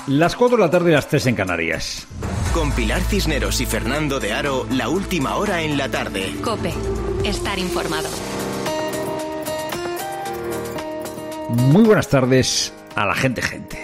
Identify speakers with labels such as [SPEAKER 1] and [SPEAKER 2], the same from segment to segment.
[SPEAKER 1] Las 4 de la tarde y las 3 en Canarias.
[SPEAKER 2] Con Pilar Cisneros y Fernando de Aro, la última hora en la tarde.
[SPEAKER 3] COPE. Estar informado.
[SPEAKER 1] Muy buenas tardes a la gente.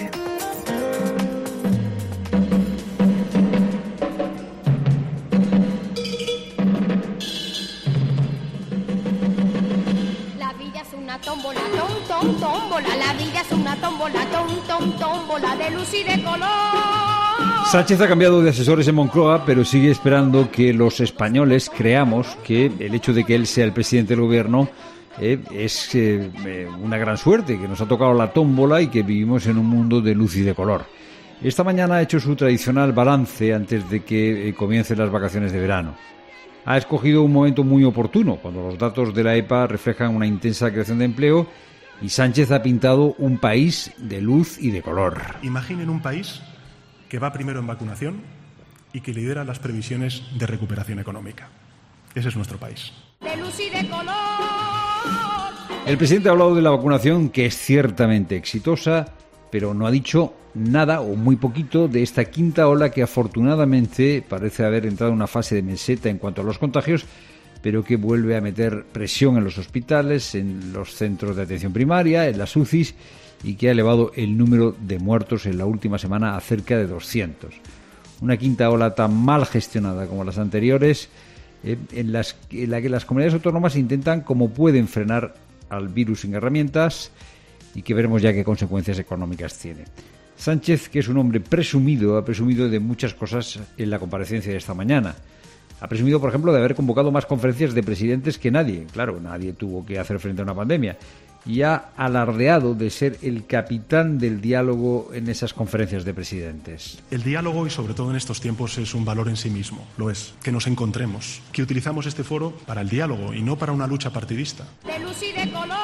[SPEAKER 4] La vida es una tómbola, tómbola. La vida es una tómbola, tómbola de luz y de color.
[SPEAKER 1] Sánchez ha cambiado de asesores en Moncloa, pero sigue esperando que los españoles creamos que el hecho de que él sea el presidente del gobierno es una gran suerte, que nos ha tocado la tómbola y que vivimos en un mundo de luz y de color. Esta mañana ha hecho su tradicional balance antes de que comiencen las vacaciones de verano. Ha escogido un momento muy oportuno, cuando los datos de la EPA reflejan una intensa creación de empleo y Sánchez ha pintado un país de luz y de color.
[SPEAKER 5] Imaginen un país que va primero en vacunación y que lidera las previsiones de recuperación económica. Ese es nuestro país.
[SPEAKER 4] De luz y de color.
[SPEAKER 1] El presidente ha hablado de la vacunación, que es ciertamente exitosa, pero no ha dicho nada o muy poquito de esta quinta ola que afortunadamente parece haber entrado en una fase de meseta en cuanto a los contagios, pero que vuelve a meter presión en los hospitales, en los centros de atención primaria, en las UCIs, y que ha elevado el número de muertos en la última semana a cerca de 200. Una quinta ola tan mal gestionada como las anteriores, en la que las comunidades autónomas intentan como pueden frenar al virus sin herramientas y que veremos ya qué consecuencias económicas tiene. Sánchez, que es un hombre presumido, ha presumido de muchas cosas en la comparecencia de esta mañana. Ha presumido, por ejemplo, de haber convocado más conferencias de presidentes que nadie. Claro, nadie tuvo que hacer frente a una pandemia. Y ha alardeado de ser el capitán del diálogo en esas conferencias de presidentes.
[SPEAKER 5] El diálogo, y sobre todo en estos tiempos, es un valor en sí mismo. Lo es. Que nos encontremos. Que utilizamos este foro para el diálogo y no para una lucha partidista.
[SPEAKER 4] De luz y de color.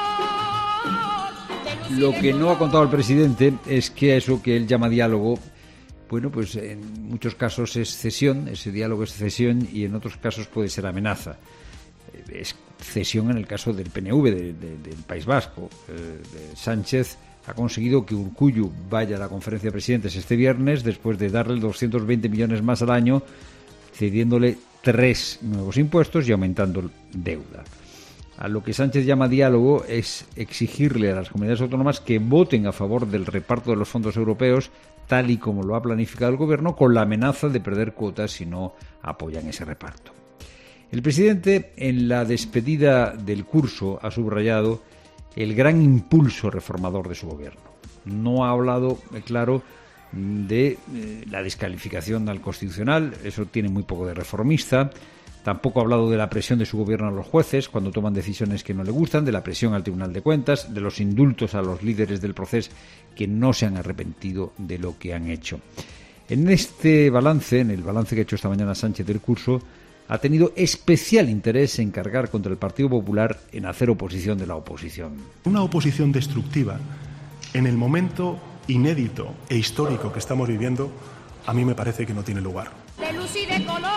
[SPEAKER 1] Lo que no ha contado el presidente es que eso que él llama diálogo, bueno, pues en muchos casos es cesión, ese diálogo es cesión, y en otros casos puede ser amenaza. Es cesión en el caso del PNV, del País Vasco. Sánchez ha conseguido que Urkullu vaya a la conferencia de presidentes este viernes después de darle 220 millones más al año, cediéndole 3 nuevos impuestos y aumentando deuda. A lo que Sánchez llama diálogo es exigirle a las comunidades autónomas que voten a favor del reparto de los fondos europeos, tal y como lo ha planificado el gobierno, con la amenaza de perder cuotas si no apoyan ese reparto. El presidente, en la despedida del curso, ha subrayado el gran impulso reformador de su gobierno. No ha hablado, claro, de la descalificación al Constitucional, eso tiene muy poco de reformista. Tampoco ha hablado de la presión de su gobierno a los jueces cuando toman decisiones que no le gustan, de la presión al Tribunal de Cuentas, de los indultos a los líderes del proceso que no se han arrepentido de lo que han hecho. En este balance, en el balance que ha hecho esta mañana Sánchez del curso, ha tenido especial interés en cargar contra el Partido Popular en hacer oposición de la oposición.
[SPEAKER 5] Una oposición destructiva en el momento inédito e histórico que estamos viviendo, a mí me parece que no tiene lugar.
[SPEAKER 4] De luz y de color.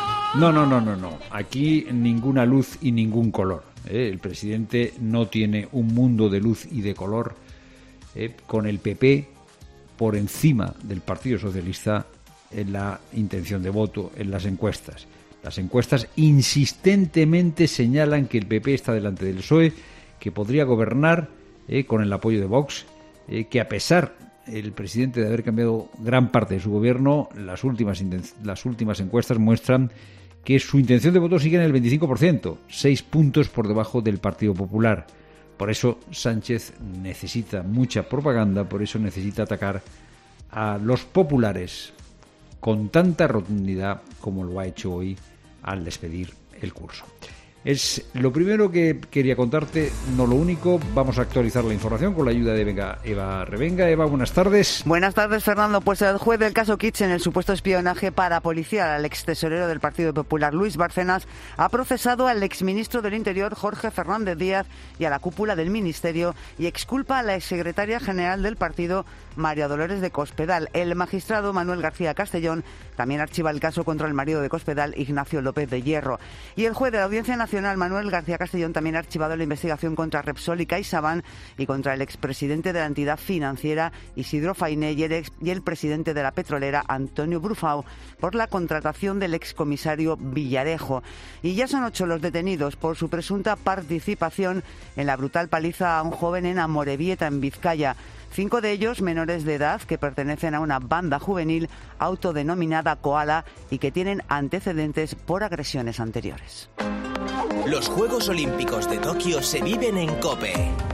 [SPEAKER 1] No. Aquí ninguna luz y ningún color. El presidente no tiene un mundo de luz y de color con el PP por encima del Partido Socialista en la intención de voto, en las encuestas. Las encuestas insistentemente señalan que el PP está delante del PSOE, que podría gobernar con el apoyo de Vox, que a pesar el presidente de haber cambiado gran parte de su gobierno, las últimas encuestas muestran que su intención de voto sigue en el 25%, 6 puntos por debajo del Partido Popular. Por eso Sánchez necesita mucha propaganda, por eso necesita atacar a los populares con tanta rotundidad como lo ha hecho hoy al despedir el curso. Es lo primero que quería contarte, no lo único. Vamos a actualizar la información con la ayuda de Eva Revenga. Eva, buenas tardes.
[SPEAKER 6] Buenas tardes, Fernando. Pues el juez del caso Kitchen, el supuesto espionaje parapolicial al extesorero del Partido Popular, Luis Bárcenas, ha procesado al exministro del Interior, Jorge Fernández Díaz, y a la cúpula del Ministerio, y exculpa a la exsecretaria general del partido, María Dolores de Cospedal. El magistrado Manuel García Castellón también archiva el caso contra el marido de Cospedal, Ignacio López de Hierro. Y el juez de la Audiencia Nacional Nacional, Manuel García Castellón, también ha archivado la investigación contra Repsol y CaixaBank y contra el expresidente de la entidad financiera Isidro Fainé y el presidente de la petrolera Antonio Brufau por la contratación del excomisario Villarejo. Y ya son 8 los detenidos por su presunta participación en la brutal paliza a un joven en Amorebieta, en Vizcaya. 5 de ellos menores de edad que pertenecen a una banda juvenil autodenominada Koala y que tienen antecedentes por agresiones anteriores.
[SPEAKER 2] Los Juegos Olímpicos de Tokio se viven en COPE.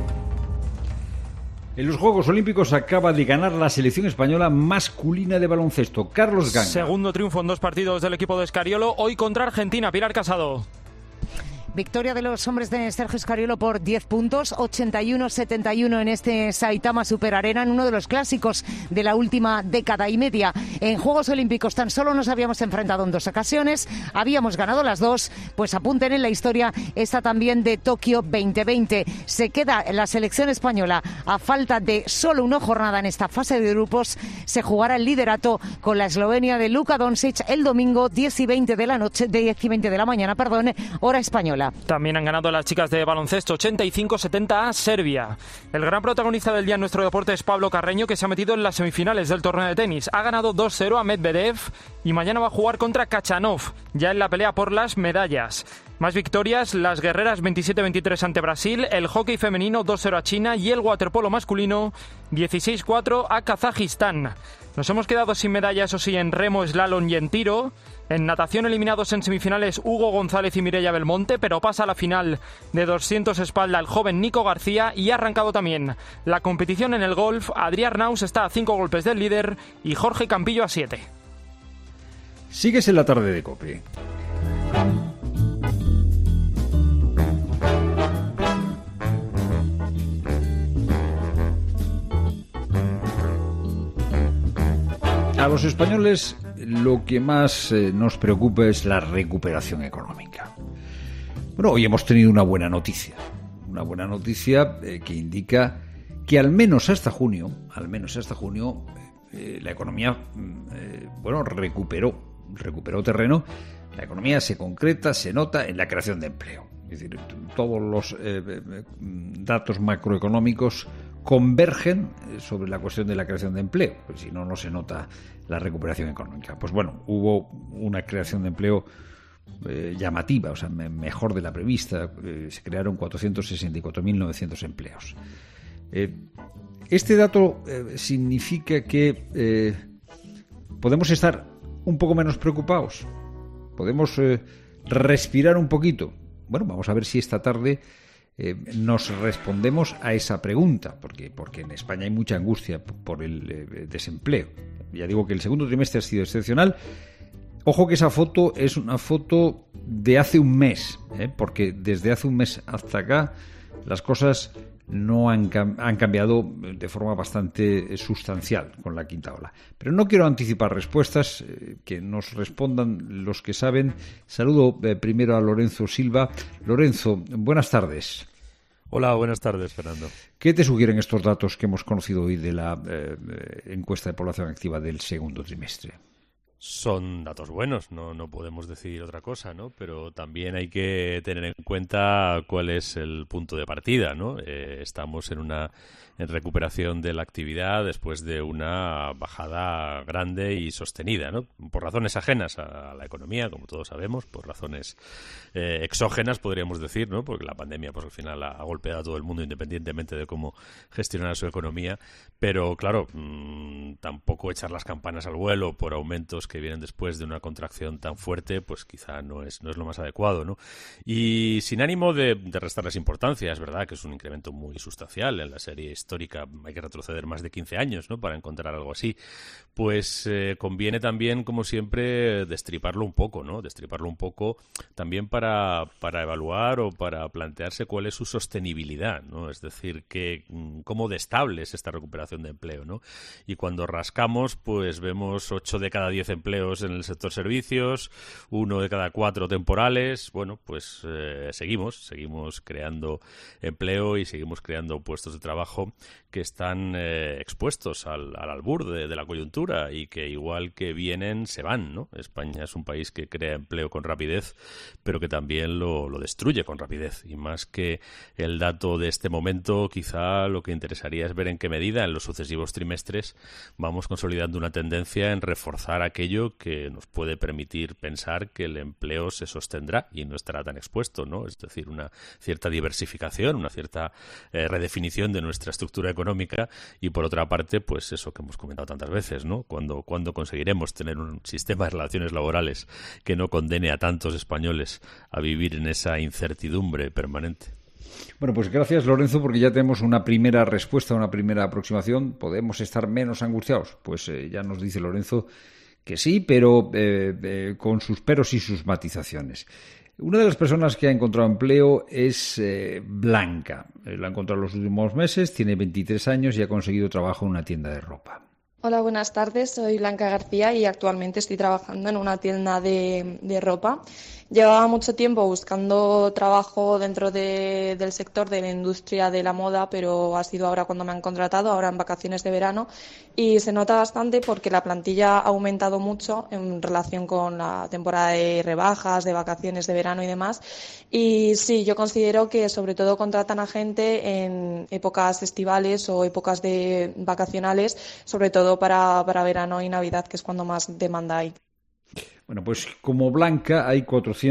[SPEAKER 1] En los Juegos Olímpicos acaba de ganar la selección española masculina de baloncesto. Carlos Ganga.
[SPEAKER 7] Segundo triunfo en 2 partidos del equipo de Scariolo, hoy contra Argentina. Pilar Casado.
[SPEAKER 8] Victoria de los hombres de Sergio Scariolo por 10 puntos, 81-71 en este Saitama Super Arena, en uno de los clásicos de la última década y media. En Juegos Olímpicos tan solo nos habíamos enfrentado en 2 ocasiones, habíamos ganado las 2, pues apunten en la historia esta también de Tokio 2020. Se queda la selección española a falta de solo una jornada en esta fase de grupos. Se jugará el liderato con la Eslovenia de Luka Doncic el domingo 10 y 20 de la mañana, hora española.
[SPEAKER 7] También han ganado las chicas de baloncesto 85-70 a Serbia. El gran protagonista del día en nuestro deporte es Pablo Carreño, que se ha metido en las semifinales del torneo de tenis. Ha ganado 2-0 a Medvedev y mañana va a jugar contra Khachanov, ya en la pelea por las medallas. Más victorias, las guerreras 27-23 ante Brasil, el hockey femenino 2-0 a China y el waterpolo masculino 16-4 a Kazajistán. Nos hemos quedado sin medalla, eso sí, en remo, slalom y en tiro. En natación eliminados en semifinales Hugo González y Mireia Belmonte, pero pasa a la final de 200 espalda el joven Nico García y ha arrancado también la competición en el golf. Adrià Arnaus está a 5 golpes del líder y Jorge Campillo a 7.
[SPEAKER 1] Sigues en la tarde de COPE. A los españoles lo que más nos preocupa es la recuperación económica. Bueno, hoy hemos tenido una buena noticia que indica que al menos hasta junio, la economía, recuperó terreno. La economía se concreta, se nota en la creación de empleo. Es decir, todos los datos macroeconómicos convergen sobre la cuestión de la creación de empleo, pues si no, no se nota la recuperación económica. Pues bueno, hubo una creación de empleo llamativa, o sea, mejor de la prevista. Se crearon 464.900 empleos. Este dato significa que podemos estar un poco menos preocupados, podemos respirar un poquito. Bueno, vamos a ver si esta tarde nos respondemos a esa pregunta, porque en España hay mucha angustia por el desempleo. Ya digo que el segundo trimestre ha sido excepcional. Ojo que esa foto es una foto de hace un mes, porque desde hace un mes hasta acá las cosas no han cambiado de forma bastante sustancial con la quinta ola. Pero no quiero anticipar respuestas, que nos respondan los que saben. Saludo primero a Lorenzo Silva. Lorenzo, buenas tardes.
[SPEAKER 9] Hola, buenas tardes, Fernando.
[SPEAKER 1] ¿Qué te sugieren estos datos que hemos conocido hoy de la encuesta de población activa del segundo trimestre?
[SPEAKER 9] Son datos buenos, no podemos decir otra cosa, ¿no? Pero también hay que tener en cuenta cuál es el punto de partida, ¿no? Estamos en recuperación de la actividad después de una bajada grande y sostenida, ¿no? Por razones ajenas a la economía, como todos sabemos, por razones exógenas, podríamos decir, ¿no? Porque la pandemia, pues al final ha golpeado a todo el mundo independientemente de cómo gestionar su economía. Pero, claro, tampoco echar las campanas al vuelo por aumentos que vienen después de una contracción tan fuerte, pues quizá no es lo más adecuado, ¿no? Y sin ánimo de restarles importancia, es verdad que es un incremento muy sustancial en la serie histórica, hay que retroceder más de 15 años, ¿no?, para encontrar algo así. Pues conviene también, como siempre, destriparlo un poco, ¿no? Destriparlo un poco también para evaluar o para plantearse cuál es su sostenibilidad, ¿no? Es decir, cómo de estable es esta recuperación de empleo, ¿no? Y cuando cuando rascamos, pues vemos 8 de cada 10 empleos en el sector servicios, 1 de cada 4 temporales. Bueno, pues seguimos creando empleo y seguimos creando puestos de trabajo que están expuestos al albur de la coyuntura y que igual que vienen, se van, ¿no? España es un país que crea empleo con rapidez, pero que también lo destruye con rapidez. Y más que el dato de este momento, quizá lo que interesaría es ver en qué medida en los sucesivos trimestres vamos consolidando una tendencia en reforzar aquello que nos puede permitir pensar que el empleo se sostendrá y no estará tan expuesto, ¿no? Es decir, una cierta diversificación, una cierta redefinición de nuestra estructura económica y, por otra parte, pues eso que hemos comentado tantas veces, ¿no? Cuando conseguiremos tener un sistema de relaciones laborales que no condene a tantos españoles a vivir en esa incertidumbre permanente.
[SPEAKER 1] Bueno, pues gracias, Lorenzo, porque ya tenemos una primera respuesta, una primera aproximación. ¿Podemos estar menos angustiados? Pues ya nos dice Lorenzo que sí, pero con sus peros y sus matizaciones. Una de las personas que ha encontrado empleo es Blanca. La ha encontrado en los últimos meses, tiene 23 años y ha conseguido trabajo en una tienda de ropa.
[SPEAKER 10] Hola, buenas tardes. Soy Blanca García y actualmente estoy trabajando en una tienda de ropa. Llevaba mucho tiempo buscando trabajo dentro del sector de la industria de la moda, pero ha sido ahora cuando me han contratado, ahora en vacaciones de verano, y se nota bastante porque la plantilla ha aumentado mucho en relación con la temporada de rebajas, de vacaciones de verano y demás. Y sí, yo considero que sobre todo contratan a gente en épocas estivales o épocas de vacacionales, sobre todo para verano y Navidad, que es cuando más demanda hay.
[SPEAKER 1] Bueno, pues como Blanca hay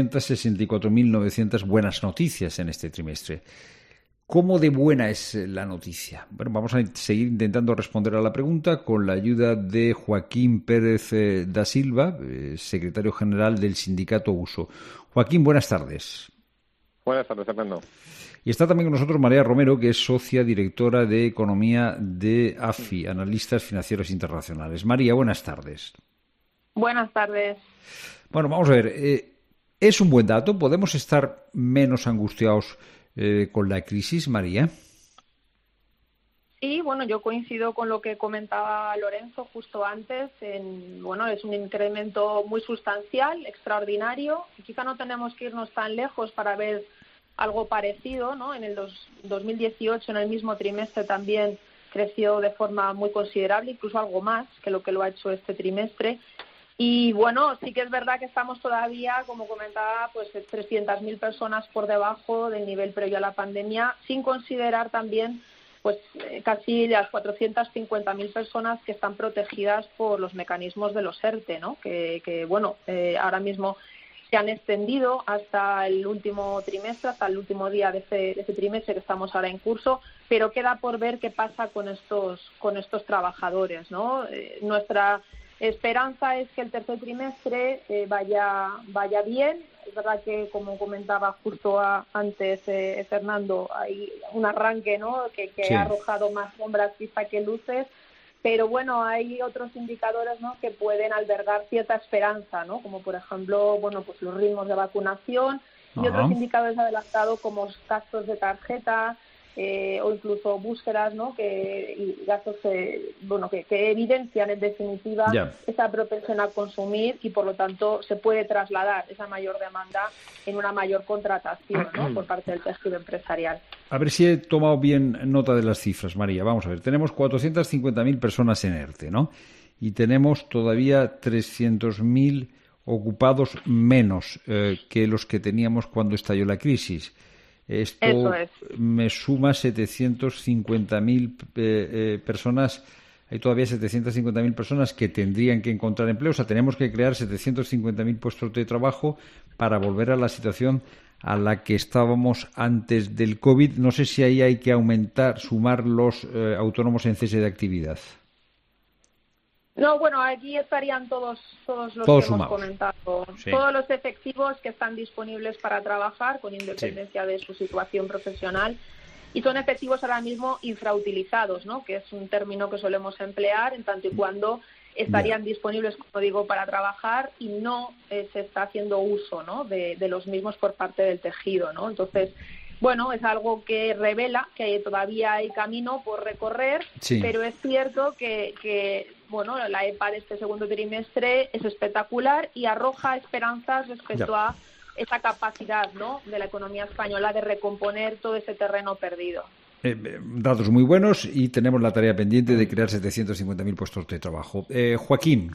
[SPEAKER 1] 464.900 buenas noticias en este trimestre. ¿Cómo de buena es la noticia? Bueno, vamos a seguir intentando responder a la pregunta con la ayuda de Joaquín Pérez da Silva, secretario general del sindicato USO. Joaquín, buenas tardes.
[SPEAKER 11] Buenas tardes, Fernando.
[SPEAKER 1] Y está también con nosotros María Romero, que es socia directora de Economía de AFI, Analistas Financieros Internacionales. María, buenas tardes.
[SPEAKER 12] Buenas tardes.
[SPEAKER 1] Bueno, vamos a ver. ¿Es un buen dato? ¿Podemos estar menos angustiados con la crisis, María?
[SPEAKER 12] Sí, bueno, yo coincido con lo que comentaba Lorenzo justo antes. Bueno, es un incremento muy sustancial, extraordinario. Quizá no tenemos que irnos tan lejos para ver algo parecido, ¿no? En el 2018, en el mismo trimestre, también creció de forma muy considerable, incluso algo más que lo ha hecho este trimestre. Y bueno, sí que es verdad que estamos todavía, como comentaba, pues 300.000 personas por debajo del nivel previo a la pandemia, sin considerar también pues casi las 450.000 personas que están protegidas por los mecanismos de los ERTE, ¿no? Que bueno, ahora mismo se han extendido hasta el último trimestre, hasta el último día de ese trimestre que estamos ahora en curso, pero queda por ver qué pasa con estos trabajadores, ¿no? Nuestra esperanza es que el tercer trimestre vaya bien. Es verdad que, como comentaba justo antes Fernando, hay un arranque, ¿no? que sí, ha arrojado más sombras quizá que luces, pero bueno, hay otros indicadores, ¿no? que pueden albergar cierta esperanza, ¿no? Como por ejemplo, bueno, pues los ritmos de vacunación y otros indicadores adelantados como gastos de tarjeta, o incluso búsquedas, ¿no? y gastos que evidencian en definitiva esa propensión a consumir y por lo tanto se puede trasladar esa mayor demanda en una mayor contratación, ¿no? por parte del tejido empresarial.
[SPEAKER 1] A ver si he tomado bien nota de las cifras, María. Vamos a ver, tenemos 450.000 personas en ERTE, ¿no? Y tenemos todavía 300.000 ocupados menos que los que teníamos cuando estalló la crisis. Esto me suma 750.000 personas. Hay todavía 750.000 personas que tendrían que encontrar empleo. O sea, tenemos que crear 750.000 puestos de trabajo para volver a la situación a la que estábamos antes del COVID. No sé si ahí hay que sumar los autónomos en cese de actividad.
[SPEAKER 12] No, bueno, aquí estarían todos los que hemos comentado. Sí. Todos los efectivos que están disponibles para trabajar con independencia de su situación profesional y son efectivos ahora mismo infrautilizados, ¿no? Que es un término que solemos emplear en tanto y cuando estarían disponibles, como digo, para trabajar y no se está haciendo uso, ¿no? de los mismos por parte del tejido, ¿no? Entonces, bueno, es algo que revela que todavía hay camino por recorrer, pero es cierto que bueno, la EPA de este segundo trimestre es espectacular y arroja esperanzas respecto a esa capacidad, ¿no?, de la economía española de recomponer todo ese terreno perdido.
[SPEAKER 1] Datos muy buenos y tenemos la tarea pendiente de crear 750.000 puestos de trabajo. Joaquín.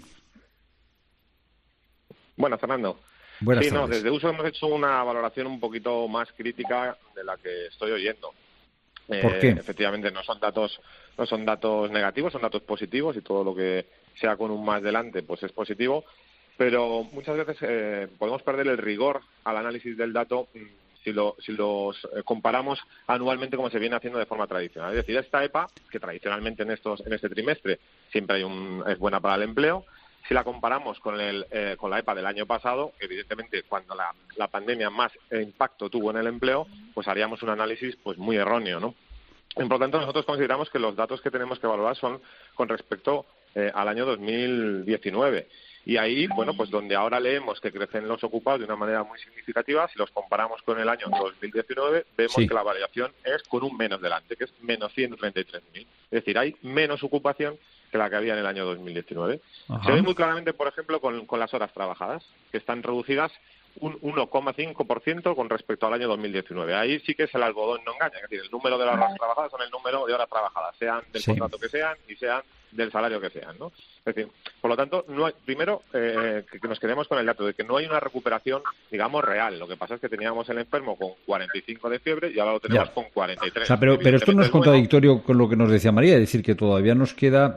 [SPEAKER 11] Bueno, Fernando.
[SPEAKER 1] Buenas tardes.
[SPEAKER 11] No, desde Uso hemos hecho una valoración un poquito más crítica de la que estoy oyendo.
[SPEAKER 1] ¿Por qué?
[SPEAKER 11] Efectivamente, no son datos negativos, son datos positivos y todo lo que sea con un más delante pues es positivo, pero muchas veces podemos perder el rigor al análisis del dato si los comparamos anualmente como se viene haciendo de forma tradicional. Es decir, esta EPA, que tradicionalmente en este trimestre siempre es buena para el empleo, si la comparamos con la EPA del año pasado, evidentemente cuando la pandemia más impacto tuvo en el empleo, pues haríamos un análisis pues muy erróneo, ¿no? Por lo tanto, nosotros consideramos que los datos que tenemos que evaluar son con respecto al año 2019. Y ahí, bueno, pues donde ahora leemos que crecen los ocupados de una manera muy significativa, si los comparamos con el año 2019, vemos que la variación es con un menos delante, que es menos 133.000. Es decir, hay menos ocupación que la que había en el año 2019. Ajá. Se ve muy claramente, por ejemplo, con las horas trabajadas, que están reducidas un 1,5% con respecto al año 2019. Ahí sí que es el algodón no engaña, es decir, el número de las horas trabajadas son el número de horas trabajadas, sean del contrato que sean y sean del salario que sean, ¿no? Es decir, por lo tanto, primero que nos quedemos con el dato de que no hay una recuperación, digamos, real. Lo que pasa es que teníamos el enfermo con 45 de fiebre y ahora lo tenemos con 43.
[SPEAKER 1] O sea, pero esto no es contradictorio con lo que nos decía María, es decir, que todavía nos queda,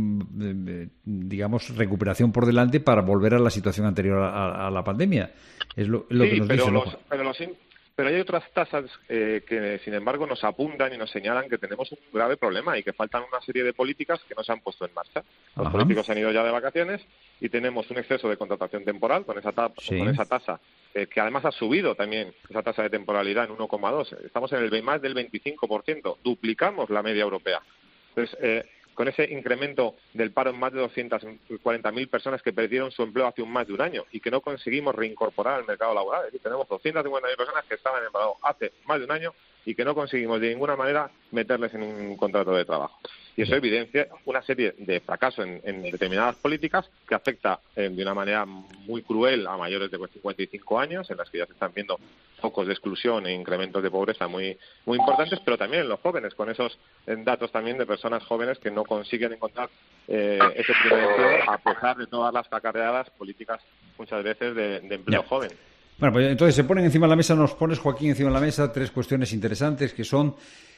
[SPEAKER 1] digamos, recuperación por delante para volver a la situación anterior a la pandemia. Es lo que nos dice.
[SPEAKER 11] Pero hay otras tasas que, sin embargo, nos apuntan y nos señalan que tenemos un grave problema y que faltan una serie de políticas que no se han puesto en marcha. Los políticos se han ido ya de vacaciones y tenemos un exceso de contratación temporal con esa tasa que además ha subido también esa tasa de temporalidad en 1,2. Estamos en más del 25%. Duplicamos la media europea. Entonces, con ese incremento del paro en más de 240.000 personas que perdieron su empleo hace más de un año y que no conseguimos reincorporar al mercado laboral. Es decir, tenemos 250.000 personas que estaban en paro hace más de un año y que no conseguimos de ninguna manera meterles en un contrato de trabajo. Y eso evidencia una serie de fracasos en determinadas políticas que afecta de una manera muy cruel a mayores de 55 años, en las que ya se están viendo focos de exclusión e incrementos de pobreza muy importantes, pero también en los jóvenes, con esos datos también de personas jóvenes que no consiguen encontrar ese primer empleo a pesar de todas las acarreadas políticas muchas veces de empleo joven.
[SPEAKER 1] Bueno, pues entonces se ponen encima de la mesa, nos pones, Joaquín, encima de la mesa tres cuestiones interesantes que son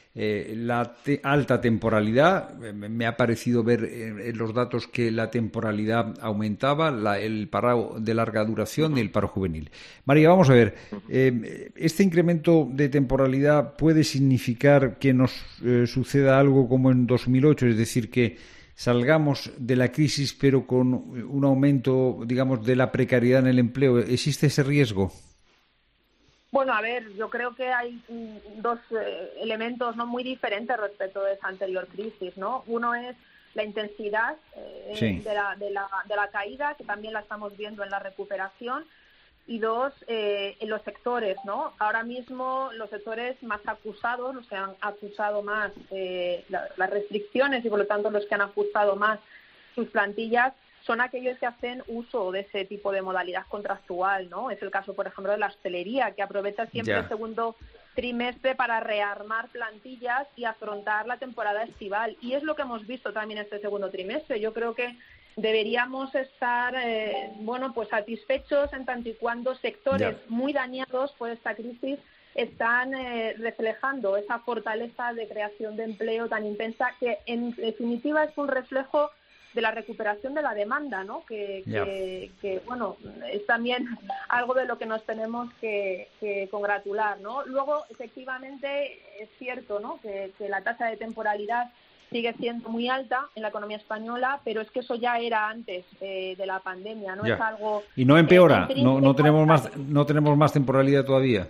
[SPEAKER 1] la alta temporalidad. Me ha parecido ver en los datos que la temporalidad aumentaba, el paro de larga duración y el paro juvenil. María, vamos a ver, ¿este incremento de temporalidad puede significar que nos suceda algo como en 2008, es decir, que salgamos de la crisis pero con un aumento, digamos, de la precariedad en el empleo? ¿Existe ese riesgo?
[SPEAKER 12] Bueno, a ver, yo creo que hay dos elementos no muy diferentes respecto de esa anterior crisis, ¿no? Uno es la intensidad de la caída, que también la estamos viendo en la recuperación, y dos, en los sectores, ¿no? Ahora mismo los sectores más acusados, los que han acusado más las restricciones y por lo tanto los que han ajustado más sus plantillas, son aquellos que hacen uso de ese tipo de modalidad contractual, ¿no? Es el caso, por ejemplo, de la hostelería, que aprovecha siempre el segundo trimestre para rearmar plantillas y afrontar la temporada estival. Y es lo que hemos visto también este segundo trimestre. Yo creo que deberíamos estar, pues satisfechos en tanto y cuando sectores muy dañados por esta crisis están reflejando esa fortaleza de creación de empleo tan intensa que, en definitiva, es un reflejo de la recuperación de la demanda, ¿no? Que bueno, es también algo de lo que nos tenemos que congratular, ¿no? Luego, efectivamente, es cierto, ¿no? Que la tasa de temporalidad sigue siendo muy alta en la economía española, pero es que eso ya era antes de la pandemia, ¿no? Es algo...
[SPEAKER 1] Y no empeora, no tenemos más temporalidad todavía.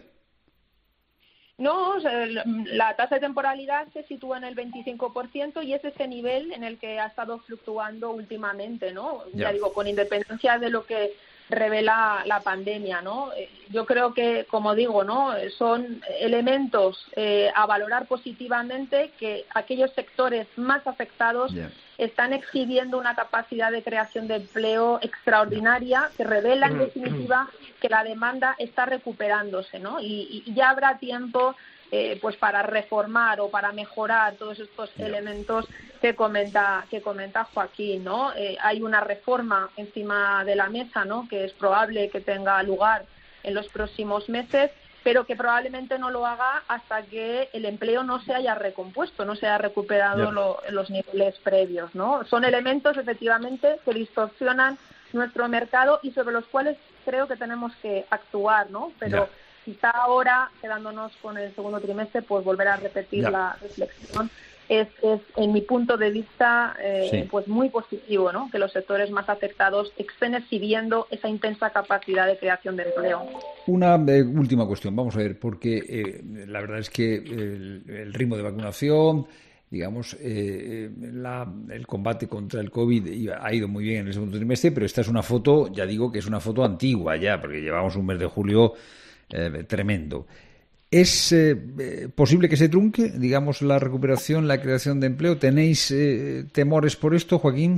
[SPEAKER 12] No, la tasa de temporalidad se sitúa en el 25% y es ese nivel en el que ha estado fluctuando últimamente, ¿no? Ya digo, con independencia de lo que revela la pandemia, ¿no? Yo creo que, como digo, ¿no? Son elementos a valorar positivamente, que aquellos sectores más afectados están exhibiendo una capacidad de creación de empleo extraordinaria, que revela en definitiva que la demanda está recuperándose, ¿no? Y ya habrá tiempo pues para reformar o para mejorar todos estos elementos que comenta Joaquín, ¿no? Hay una reforma encima de la mesa, ¿no? Que es probable que tenga lugar en los próximos meses, pero que probablemente no lo haga hasta que el empleo no se haya recompuesto, no se haya recuperado los niveles previos, ¿no? Son elementos, efectivamente, que distorsionan nuestro mercado y sobre los cuales creo que tenemos que actuar, ¿no? Pero quizá ahora, quedándonos con el segundo trimestre, pues volver a repetir la reflexión. Es en mi punto de vista, pues muy positivo, ¿no? Que los sectores más afectados estén exhibiendo esa intensa capacidad de creación de empleo.
[SPEAKER 1] Una última cuestión, vamos a ver, porque la verdad es que el ritmo de vacunación, digamos, el combate contra el COVID ha ido muy bien en el segundo trimestre, pero esta es una foto, ya digo que es una foto antigua ya, porque llevamos un mes de julio tremendo. ¿Es posible que se trunque, digamos, la recuperación, la creación de empleo? ¿Tenéis temores por esto, Joaquín?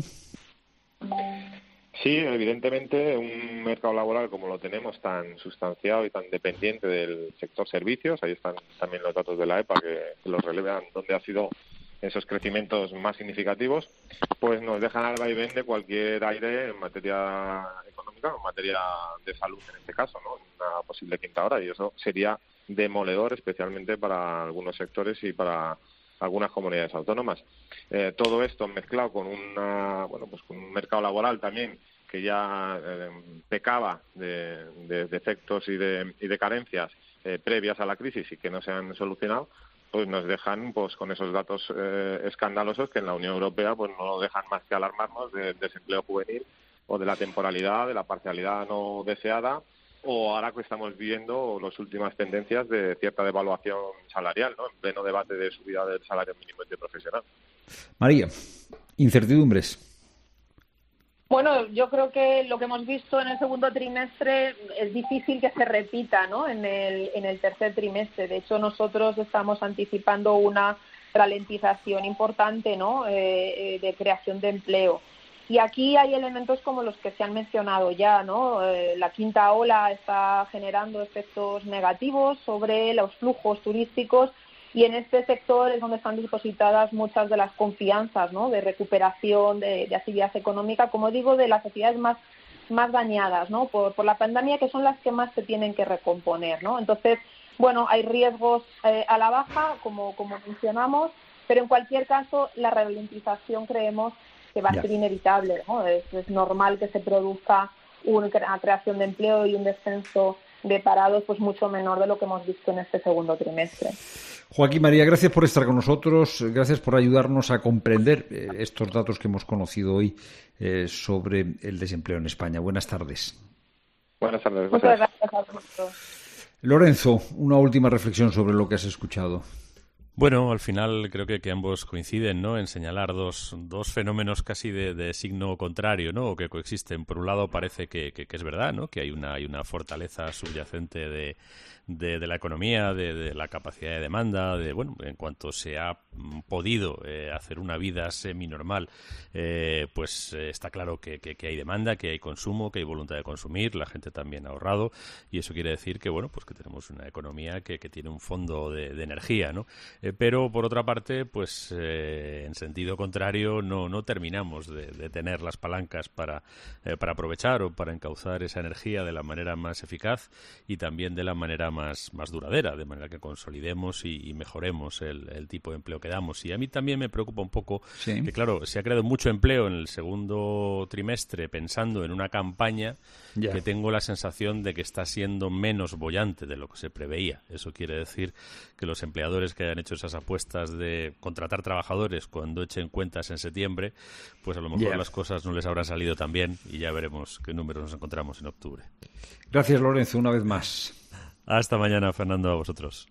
[SPEAKER 11] Sí, evidentemente, un mercado laboral como lo tenemos, tan sustanciado y tan dependiente del sector servicios, ahí están también los datos de la EPA que los relevan, donde ha sido esos crecimientos más significativos, pues nos dejan al vaivén de cualquier aire en materia económica o en materia de salud, en este caso, ¿no? Una posible quinta hora, y eso sería demoledor, especialmente para algunos sectores y para algunas comunidades autónomas. Todo esto mezclado con con un mercado laboral también que ya pecaba de defectos y de carencias previas a la crisis y que no se han solucionado, pues nos dejan pues con esos datos escandalosos que en la Unión Europea pues no dejan más que alarmarnos del desempleo juvenil o de la temporalidad, de la parcialidad no deseada, o ahora que estamos viendo las últimas tendencias de cierta devaluación salarial, ¿no? En pleno debate de subida del salario mínimo interprofesional.
[SPEAKER 1] María, incertidumbres.
[SPEAKER 12] Bueno, yo creo que lo que hemos visto en el segundo trimestre es difícil que se repita, ¿no? En el tercer trimestre. De hecho, nosotros estamos anticipando una ralentización importante, ¿no? De creación de empleo. Y aquí hay elementos como los que se han mencionado ya, ¿no? La quinta ola está generando efectos negativos sobre los flujos turísticos y en este sector es donde están depositadas muchas de las confianzas, ¿no? De recuperación de actividad económica, como digo, de las actividades más dañadas, ¿no? Por la pandemia, que son las que más se tienen que recomponer, ¿no? Entonces, bueno, hay riesgos a la baja, como mencionamos, pero en cualquier caso la ralentización creemos que va a ser inevitable, ¿no? Es normal que se produzca una creación de empleo y un descenso de parados pues mucho menor de lo que hemos visto en este segundo trimestre.
[SPEAKER 1] Joaquín, María, gracias por estar con nosotros, gracias por ayudarnos a comprender estos datos que hemos conocido hoy sobre el desempleo en España. Buenas tardes.
[SPEAKER 11] Buenas tardes.
[SPEAKER 12] Muchas gracias a vosotros.
[SPEAKER 1] Lorenzo, una última reflexión sobre lo que has escuchado.
[SPEAKER 9] Bueno, al final creo que ambos coinciden, ¿no? En señalar dos fenómenos casi de signo contrario, ¿no? O que coexisten. Por un lado parece que es verdad, ¿no? Que hay una fortaleza subyacente de la economía, de la capacidad de demanda, en cuanto se ha podido hacer una vida semi-normal, pues está claro que hay demanda, que hay consumo, que hay voluntad de consumir, la gente también ha ahorrado y eso quiere decir que, pues que tenemos una economía que tiene un fondo de energía, ¿no? Pero por otra parte, pues en sentido contrario no terminamos de tener las palancas para aprovechar o para encauzar esa energía de la manera más eficaz y también de la manera más duradera, de manera que consolidemos y mejoremos el tipo de empleo que damos. Y a mí también me preocupa un poco que, claro, se ha creado mucho empleo en el segundo trimestre pensando en una campaña que tengo la sensación de que está siendo menos boyante de lo que se preveía. Eso quiere decir que los empleadores que hayan hecho esas apuestas de contratar trabajadores cuando echen cuentas en septiembre, pues a lo mejor las cosas no les habrán salido tan bien y ya veremos qué números nos encontramos en octubre.
[SPEAKER 1] Gracias, Lorenzo, una vez más.
[SPEAKER 9] Hasta mañana, Fernando, a vosotros.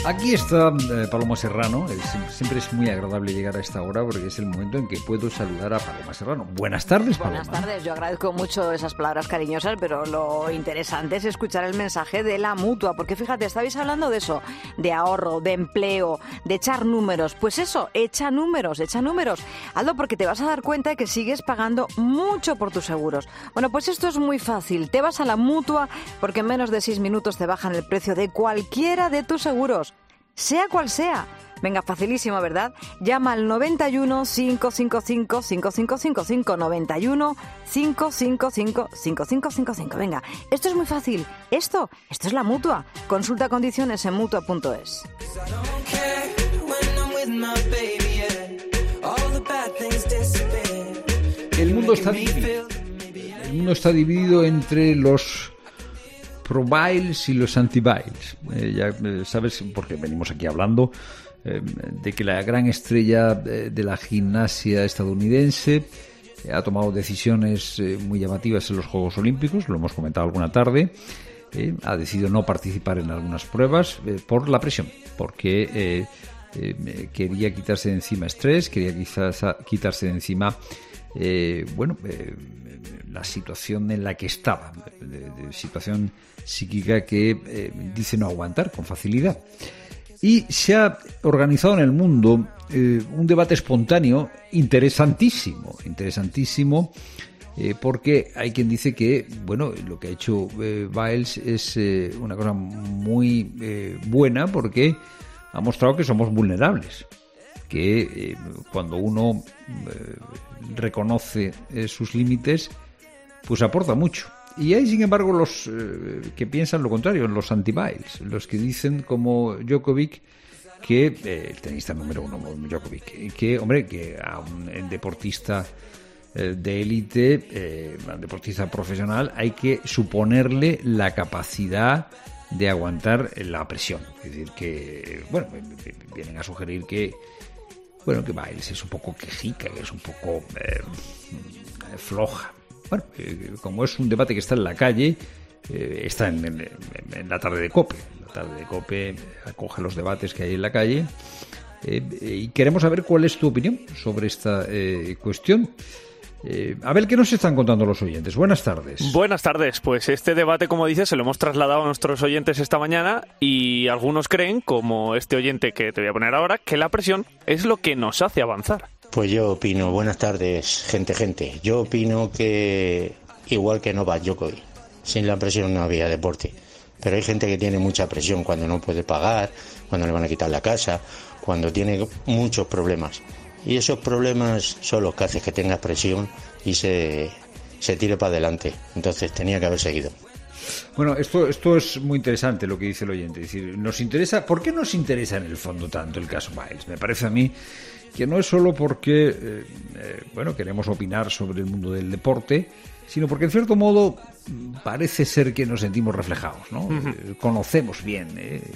[SPEAKER 1] Aquí está Paloma Serrano. Siempre es muy agradable llegar a esta hora porque es el momento en que puedo saludar a Paloma Serrano. Buenas tardes, Paloma.
[SPEAKER 13] Buenas tardes. Yo agradezco mucho esas palabras cariñosas, pero lo interesante es escuchar el mensaje de la Mutua, porque fíjate, estabais hablando de eso, de ahorro, de empleo, de echar números. Pues eso, echa números. Hazlo porque te vas a dar cuenta de que sigues pagando mucho por tus seguros. Bueno, pues esto es muy fácil. Te vas a la Mutua porque en menos de 6 minutos te bajan el precio de cualquiera de tus seguros, sea cual sea. Venga, facilísimo, ¿verdad? Llama al 91 555 5555, 91 555 5555. Venga, esto es muy fácil. Esto es la Mutua. Consulta condiciones en Mutua.es.
[SPEAKER 1] El mundo está dividido. El mundo está dividido entre los pro-Biles y los anti-Biles. Ya sabes, porque venimos aquí hablando de que la gran estrella de la gimnasia estadounidense ha tomado decisiones muy llamativas en los Juegos Olímpicos, lo hemos comentado alguna tarde. Ha decidido no participar en algunas pruebas por la presión, porque quería quitarse de encima estrés, quería quitarse de encima la situación en la que estaba, de situación psíquica que dice no aguantar con facilidad. Y se ha organizado en el mundo un debate espontáneo interesantísimo, porque hay quien dice que, bueno, lo que ha hecho Biles es una cosa muy buena, porque ha mostrado que somos vulnerables, que cuando uno reconoce sus límites, pues aporta mucho. Y hay, sin embargo, los que piensan lo contrario, los anti-Biles, los que dicen, como Djokovic, que el tenista número 1, Djokovic, que a un deportista de élite, un deportista profesional, hay que suponerle la capacidad de aguantar la presión. Es decir, que, bueno, vienen a sugerir que Biles es un poco quejica, que es un poco floja. Bueno, como es un debate que está en la calle, está en la tarde de COPE. La tarde de COPE acoge los debates que hay en la calle y queremos saber cuál es tu opinión sobre esta cuestión. A ver qué nos están contando los oyentes. Buenas tardes.
[SPEAKER 14] Buenas tardes. Pues este debate, como dices, se lo hemos trasladado a nuestros oyentes esta mañana y algunos creen, como este oyente que te voy a poner ahora, que la presión es lo que nos hace avanzar.
[SPEAKER 15] Pues yo opino, buenas tardes, gente. Yo opino que igual que Novak Djokovic, sin la presión no había deporte. Pero hay gente que tiene mucha presión cuando no puede pagar, cuando le van a quitar la casa, cuando tiene muchos problemas. Y esos problemas son los que hacen que tenga presión y se tire para adelante. Entonces tenía que haber seguido.
[SPEAKER 1] Bueno, esto es muy interesante lo que dice el oyente. Es decir, nos interesa, ¿por qué nos interesa en el fondo tanto el caso Biles? Me parece a mí que no es solo porque queremos opinar sobre el mundo del deporte, sino porque en cierto modo parece ser que nos sentimos reflejados, ¿no? Uh-huh. Conocemos bien.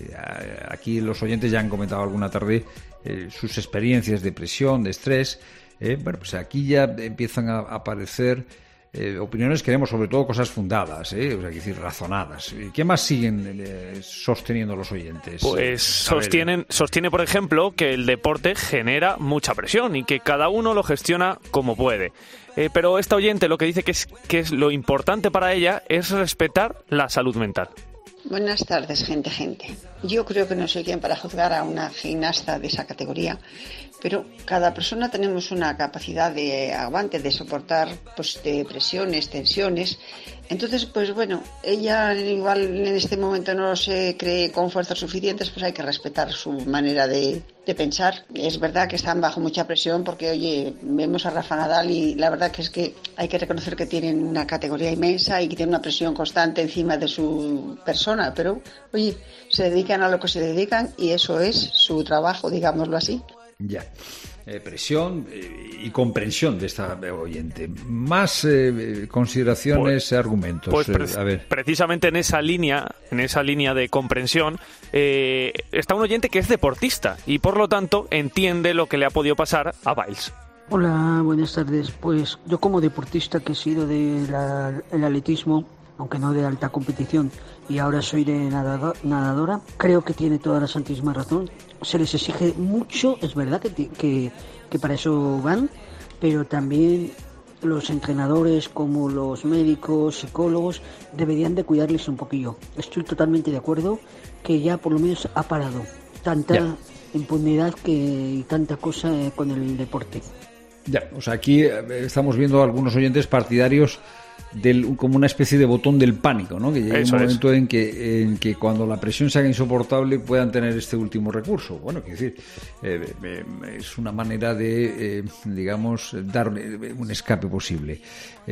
[SPEAKER 1] Aquí los oyentes ya han comentado alguna tarde sus experiencias de presión, de estrés. Pues aquí ya empiezan a aparecer opiniones, queremos sobre todo cosas fundadas, decir, razonadas. ¿Qué más siguen sosteniendo los oyentes?
[SPEAKER 14] Pues sostiene, por ejemplo, que el deporte genera mucha presión y que cada uno lo gestiona como puede. Pero esta oyente lo que dice que es lo importante para ella es respetar la salud mental.
[SPEAKER 16] Buenas tardes, gente. Yo creo que no soy quien para juzgar a una gimnasta de esa categoría, pero cada persona tenemos una capacidad de aguante, de soportar de presiones, tensiones. Entonces, pues bueno, ella igual en este momento no se cree con fuerzas suficientes, pues hay que respetar su manera de pensar. Es verdad que están bajo mucha presión porque, oye, vemos a Rafa Nadal y la verdad que es que hay que reconocer que tienen una categoría inmensa y que tienen una presión constante encima de su persona, pero, oye, se dedican a lo que se dedican y eso es su trabajo, digámoslo así.
[SPEAKER 1] Ya. Presión y comprensión de esta oyente. Más consideraciones, argumentos.
[SPEAKER 14] Pues a ver. Precisamente en esa línea de comprensión está un oyente que es deportista y por lo tanto entiende lo que le ha podido pasar a Biles.
[SPEAKER 17] Hola, buenas tardes. Pues yo como deportista que he sido del atletismo, aunque no de alta competición, y ahora soy de nadadora, creo que tiene toda la santísima razón. Se les exige mucho, es verdad que para eso van, pero también los entrenadores como los médicos, psicólogos, deberían de cuidarles un poquillo. Estoy totalmente de acuerdo que ya por lo menos ha parado tanta impunidad y tanta cosa con el deporte.
[SPEAKER 1] Ya, o sea, aquí estamos viendo a algunos oyentes partidarios como una especie de botón del pánico, ¿no? Que llegue un momento en que cuando la presión se haga insoportable puedan tener este último recurso. Bueno, quiero decir, es una manera de, digamos, dar un escape posible.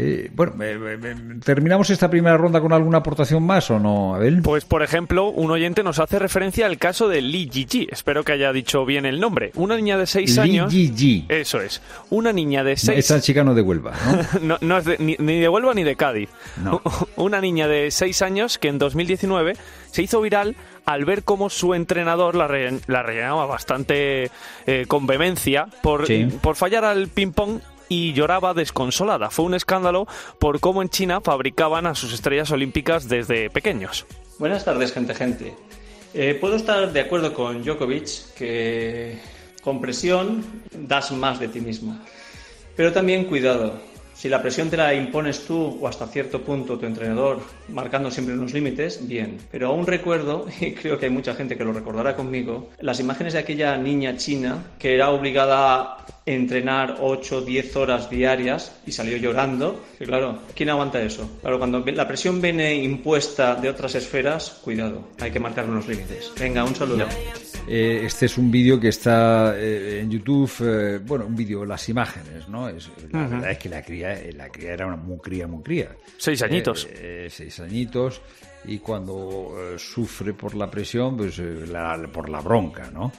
[SPEAKER 1] ¿Terminamos esta primera ronda con alguna aportación más o no, Abel?
[SPEAKER 14] Pues, por ejemplo, un oyente nos hace referencia al caso de Li Yiji. Espero que haya dicho bien el nombre. Una niña de 6 años...
[SPEAKER 1] Li Yiji.
[SPEAKER 14] Eso es. Una niña de 6...
[SPEAKER 1] Esa chica no de Huelva, ¿no?
[SPEAKER 14] No es ni de Huelva ni de Cádiz.
[SPEAKER 1] No.
[SPEAKER 14] Una niña de 6 años que en 2019 se hizo viral al ver cómo su entrenador la rellenaba bastante con vehemencia por fallar al ping-pong y lloraba desconsolada. Fue un escándalo por cómo en China fabricaban a sus estrellas olímpicas desde pequeños.
[SPEAKER 18] Buenas tardes, gente. Puedo estar de acuerdo con Djokovic que con presión das más de ti mismo. Pero también cuidado. Si la presión te la impones tú o hasta cierto punto tu entrenador, marcando siempre unos límites, bien. Pero aún recuerdo, y creo que hay mucha gente que lo recordará conmigo, las imágenes de aquella niña china que era obligada a entrenar 8 o 10 horas diarias y salió llorando. Y claro, ¿quién aguanta eso? Claro, cuando la presión viene impuesta de otras esferas, cuidado, hay que marcar unos límites. Venga, un saludo.
[SPEAKER 1] Este es un vídeo que está en YouTube, un vídeo, las imágenes, ¿no? La verdad es que la cría era una muy cría.
[SPEAKER 14] 6 añitos.
[SPEAKER 1] 6 añitos, y cuando sufre por la presión, pues por la bronca, ¿no?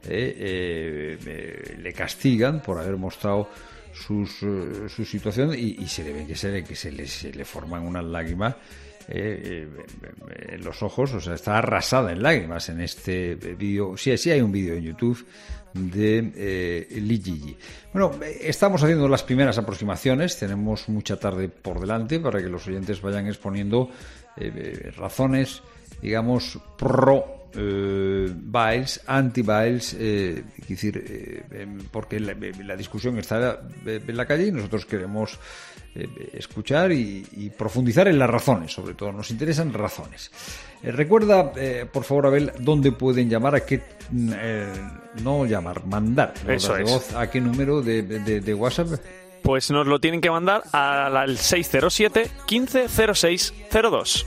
[SPEAKER 1] Le castigan por haber mostrado su situación y se le ve que se le forman unas lágrimas en los ojos, o sea, está arrasada en lágrimas en este vídeo. Sí hay un vídeo en YouTube de Li Yiji. Bueno, estamos haciendo las primeras aproximaciones, tenemos mucha tarde por delante para que los oyentes vayan exponiendo razones, digamos, pro Biles, anti-Biles, porque la discusión está en la calle y nosotros queremos escuchar y profundizar en las razones, sobre todo nos interesan razones. Recuerda, por favor, Abel, dónde pueden llamar, mandar notas de voz, a qué número de WhatsApp.
[SPEAKER 14] Pues nos lo tienen que mandar al 607 15 06 02.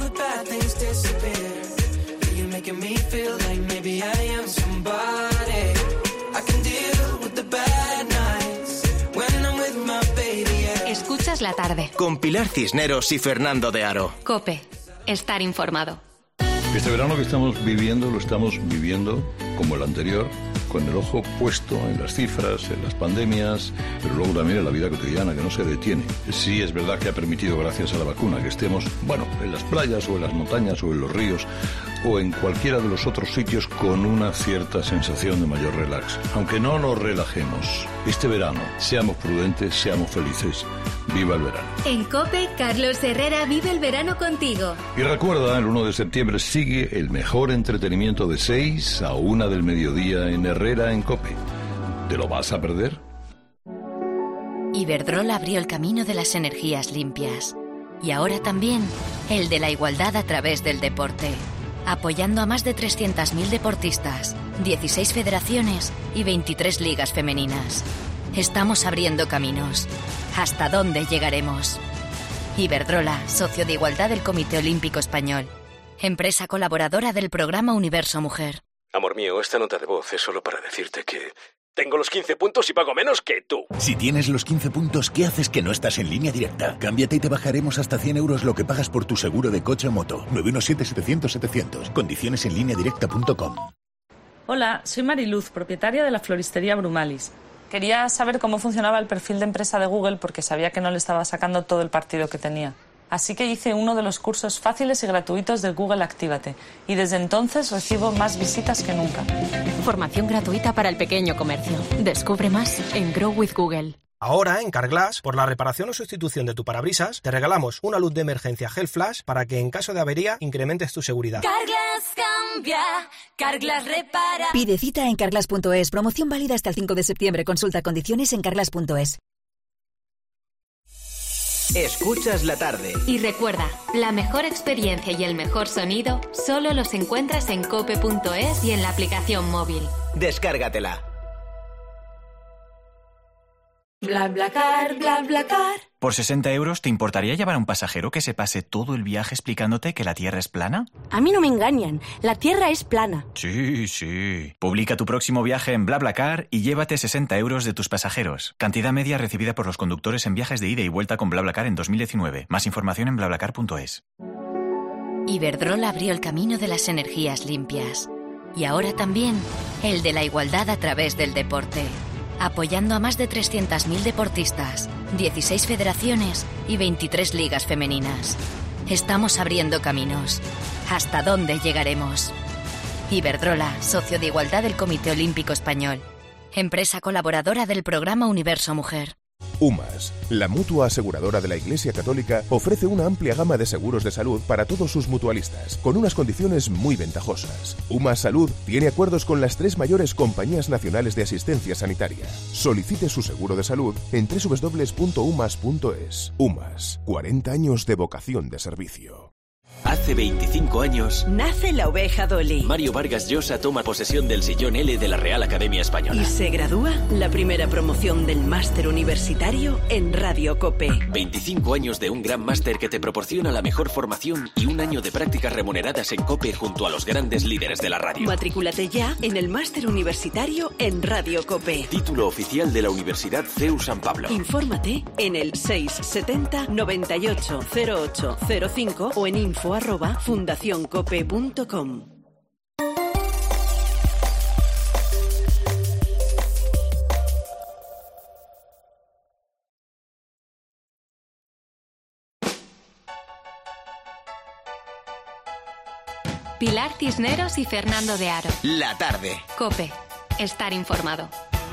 [SPEAKER 3] Escuchas la tarde.
[SPEAKER 2] Con Pilar Cisneros y Fernando de Aro.
[SPEAKER 3] COPE. Estar informado.
[SPEAKER 19] Este verano que estamos viviendo, lo estamos viviendo como el anterior, con el ojo puesto en las cifras, en las pandemias, pero luego también en la vida cotidiana, que no se detiene. Sí, es verdad que ha permitido, gracias a la vacuna, que estemos, en las playas o en las montañas o en los ríos o en cualquiera de los otros sitios con una cierta sensación de mayor relax. Aunque no nos relajemos. Este verano, seamos prudentes, seamos felices. ¡Viva el verano!
[SPEAKER 20] En COPE, Carlos Herrera vive el verano contigo.
[SPEAKER 19] Y recuerda, el 1 de septiembre sigue el mejor entretenimiento de 6 a 1 del mediodía en Herrera en COPE. ¿Te lo vas a perder?
[SPEAKER 20] Iberdrola abrió el camino de las energías limpias. Y ahora también el de la igualdad a través del deporte. Apoyando a más de 300.000 deportistas, 16 federaciones y 23 ligas femeninas. Estamos abriendo caminos. ¿Hasta dónde llegaremos? Iberdrola, socio de igualdad del Comité Olímpico Español. Empresa colaboradora del programa Universo Mujer.
[SPEAKER 21] Amor mío, esta nota de voz es solo para decirte que tengo los 15 puntos y pago menos que tú.
[SPEAKER 22] Si tienes los 15 puntos, ¿qué haces que no estás en Línea Directa? Cámbiate y te bajaremos hasta 100 euros lo que pagas por tu seguro de coche o moto. 917-700-700. Condiciones en lineadirecta.com.
[SPEAKER 23] Hola, soy Mariluz, propietaria de la floristería Brumalis. Quería saber cómo funcionaba el perfil de empresa de Google porque sabía que no le estaba sacando todo el partido que tenía. Así que hice uno de los cursos fáciles y gratuitos de Google Actívate. Y desde entonces recibo más visitas que nunca.
[SPEAKER 3] Formación gratuita para el pequeño comercio. Descubre más en Grow with Google.
[SPEAKER 4] Ahora, en Carglass, por la reparación o sustitución de tu parabrisas, te regalamos una luz de emergencia Gel Flash para que en caso de avería incrementes tu seguridad.
[SPEAKER 5] Carglass cambia, Carglass repara.
[SPEAKER 6] Pide cita en carglass.es. Promoción válida hasta el 5 de septiembre. Consulta condiciones en carglass.es.
[SPEAKER 2] Escuchas la tarde.
[SPEAKER 3] Y recuerda, la mejor experiencia y el mejor sonido solo los encuentras en cope.es y en la aplicación móvil.
[SPEAKER 2] Descárgatela.
[SPEAKER 5] BlaBlaCar, BlaBlaCar.
[SPEAKER 24] ¿Por 60 euros te importaría llevar a un pasajero que se pase todo el viaje explicándote que la Tierra es plana?
[SPEAKER 25] A mí no me engañan, la Tierra es plana.
[SPEAKER 24] Sí, sí. Publica tu próximo viaje en BlaBlaCar y llévate 60 euros de tus pasajeros. Cantidad media recibida por los conductores en viajes de ida y vuelta con BlaBlaCar en 2019. Más información en blablacar.es.
[SPEAKER 20] Iberdrola abrió el camino de las energías limpias. Y ahora también el de la igualdad a través del deporte. Apoyando a más de 300.000 deportistas, 16 federaciones y 23 ligas femeninas. Estamos abriendo caminos. ¿Hasta dónde llegaremos? Iberdrola, socio de igualdad del Comité Olímpico Español. Empresa colaboradora del programa Universo Mujer.
[SPEAKER 26] UMAS, la mutua aseguradora de la Iglesia Católica, ofrece una amplia gama de seguros de salud para todos sus mutualistas, con unas condiciones muy ventajosas. UMAS Salud tiene acuerdos con las 3 mayores compañías nacionales de asistencia sanitaria. Solicite su seguro de salud en www.umas.es. UMAS, 40 años de vocación de servicio.
[SPEAKER 21] Hace 25 años
[SPEAKER 25] Nace la oveja Dolly.
[SPEAKER 21] Mario Vargas Llosa toma posesión del sillón L de la Real Academia Española.
[SPEAKER 25] Y se gradúa la primera promoción del máster universitario en Radio Cope.
[SPEAKER 21] 25 años de un gran máster que te proporciona la mejor formación y un año de prácticas remuneradas en Cope junto a los grandes líderes de la radio.
[SPEAKER 25] Matrículate ya en el máster universitario en Radio Cope.
[SPEAKER 21] Título oficial de la Universidad CEU San Pablo.
[SPEAKER 25] Infórmate en el 670 98 0805 o en info@fundacioncope.com.
[SPEAKER 3] Pilar Cisneros y Fernando de Aro.
[SPEAKER 2] La tarde.
[SPEAKER 3] Cope. Estar informado.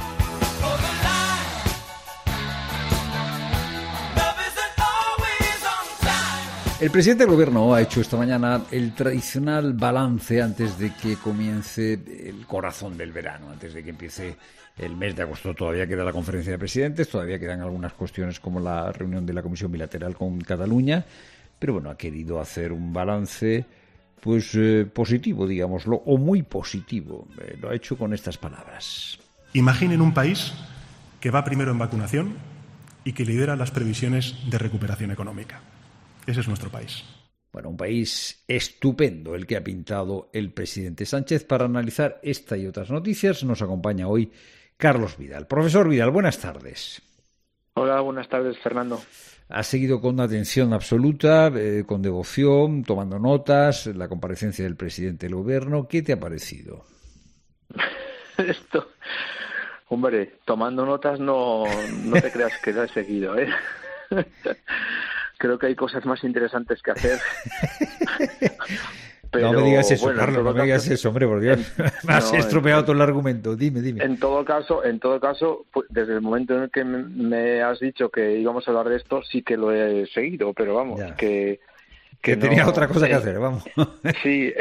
[SPEAKER 1] El presidente del Gobierno ha hecho esta mañana el tradicional balance antes de que comience el corazón del verano, antes de que empiece el mes de agosto. Todavía queda la conferencia de presidentes, todavía quedan algunas cuestiones como la reunión de la Comisión Bilateral con Cataluña, pero bueno, ha querido hacer un balance pues positivo, digámoslo, o muy positivo. Lo ha hecho con estas palabras.
[SPEAKER 27] Imaginen un país que va primero en vacunación y que lidera las previsiones de recuperación económica. Ese es nuestro país.
[SPEAKER 1] Bueno, un país estupendo el que ha pintado el presidente Sánchez. Para analizar esta y otras noticias nos acompaña hoy Carlos Vidal. Profesor Vidal, buenas tardes.
[SPEAKER 28] Hola, buenas tardes, Fernando.
[SPEAKER 1] Ha seguido con atención absoluta, con devoción, tomando notas, la comparecencia del presidente del Gobierno. ¿Qué te ha parecido?
[SPEAKER 28] Esto, hombre, tomando notas no te creas que lo he seguido, ¿eh? Creo que hay cosas más interesantes que hacer. Pero,
[SPEAKER 1] no me digas eso,
[SPEAKER 28] bueno,
[SPEAKER 1] Carlos, no me digas eso, hombre, por Dios. Me has estropeado todo el argumento. Dime.
[SPEAKER 28] En todo caso, pues, desde el momento en el que me has dicho que íbamos a hablar de esto, sí que lo he seguido, pero vamos,
[SPEAKER 1] ya.
[SPEAKER 28] que
[SPEAKER 1] tenía otra cosa que hacer, vamos.
[SPEAKER 28] Sí,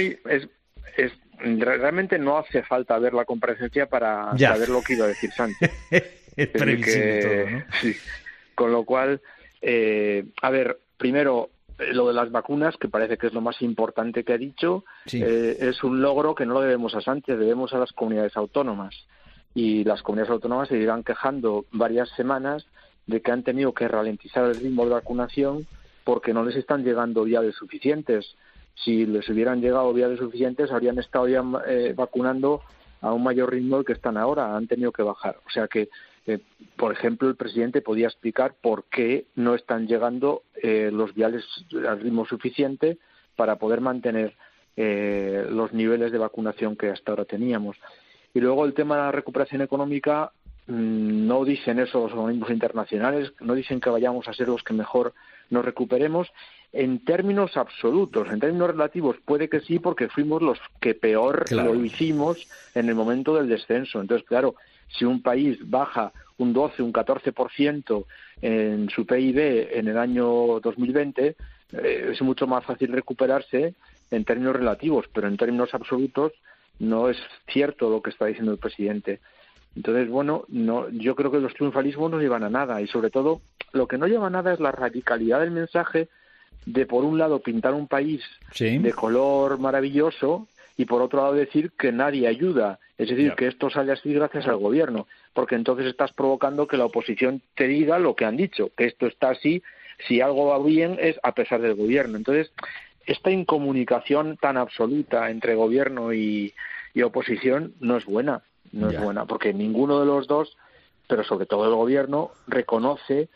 [SPEAKER 28] realmente no hace falta ver la comparecencia para saber lo que iba a decir Sánchez.
[SPEAKER 1] Es previsible todo, ¿no?
[SPEAKER 28] Sí, con lo cual... a ver, primero, lo de las vacunas, que parece que es lo más importante que ha dicho, sí. Es un logro que no lo debemos a Sánchez, debemos a las comunidades autónomas. Y las comunidades autónomas se llevan quejando varias semanas de que han tenido que ralentizar el ritmo de vacunación porque no les están llegando viales suficientes. Si les hubieran llegado viales suficientes, habrían estado ya vacunando a un mayor ritmo del que están ahora. Han tenido que bajar. O sea que por ejemplo, el presidente podía explicar por qué no están llegando los viales al ritmo suficiente para poder mantener los niveles de vacunación que hasta ahora teníamos. Y luego el tema de la recuperación económica, no dicen eso los organismos internacionales, no dicen que vayamos a ser los que mejor nos recuperemos. En términos absolutos, en términos relativos, puede que sí, porque fuimos los que peor lo hicimos en el momento del descenso. Entonces, claro, si un país baja un 12, un 14% en su PIB en el año 2020, es mucho más fácil recuperarse en términos relativos, pero en términos absolutos no es cierto lo que está diciendo el presidente. Entonces, bueno, yo creo que los triunfalismos no llevan a nada, y sobre todo lo que no lleva a nada es la radicalidad del mensaje de, por un lado, pintar un país de color maravilloso y, por otro lado, decir que nadie ayuda. Es decir, que esto sale así gracias al gobierno, porque entonces estás provocando que la oposición te diga lo que han dicho, que esto está así, si algo va bien es a pesar del gobierno. Entonces, esta incomunicación tan absoluta entre gobierno y oposición no es buena, es buena, porque ninguno de los dos, pero sobre todo el gobierno, reconoce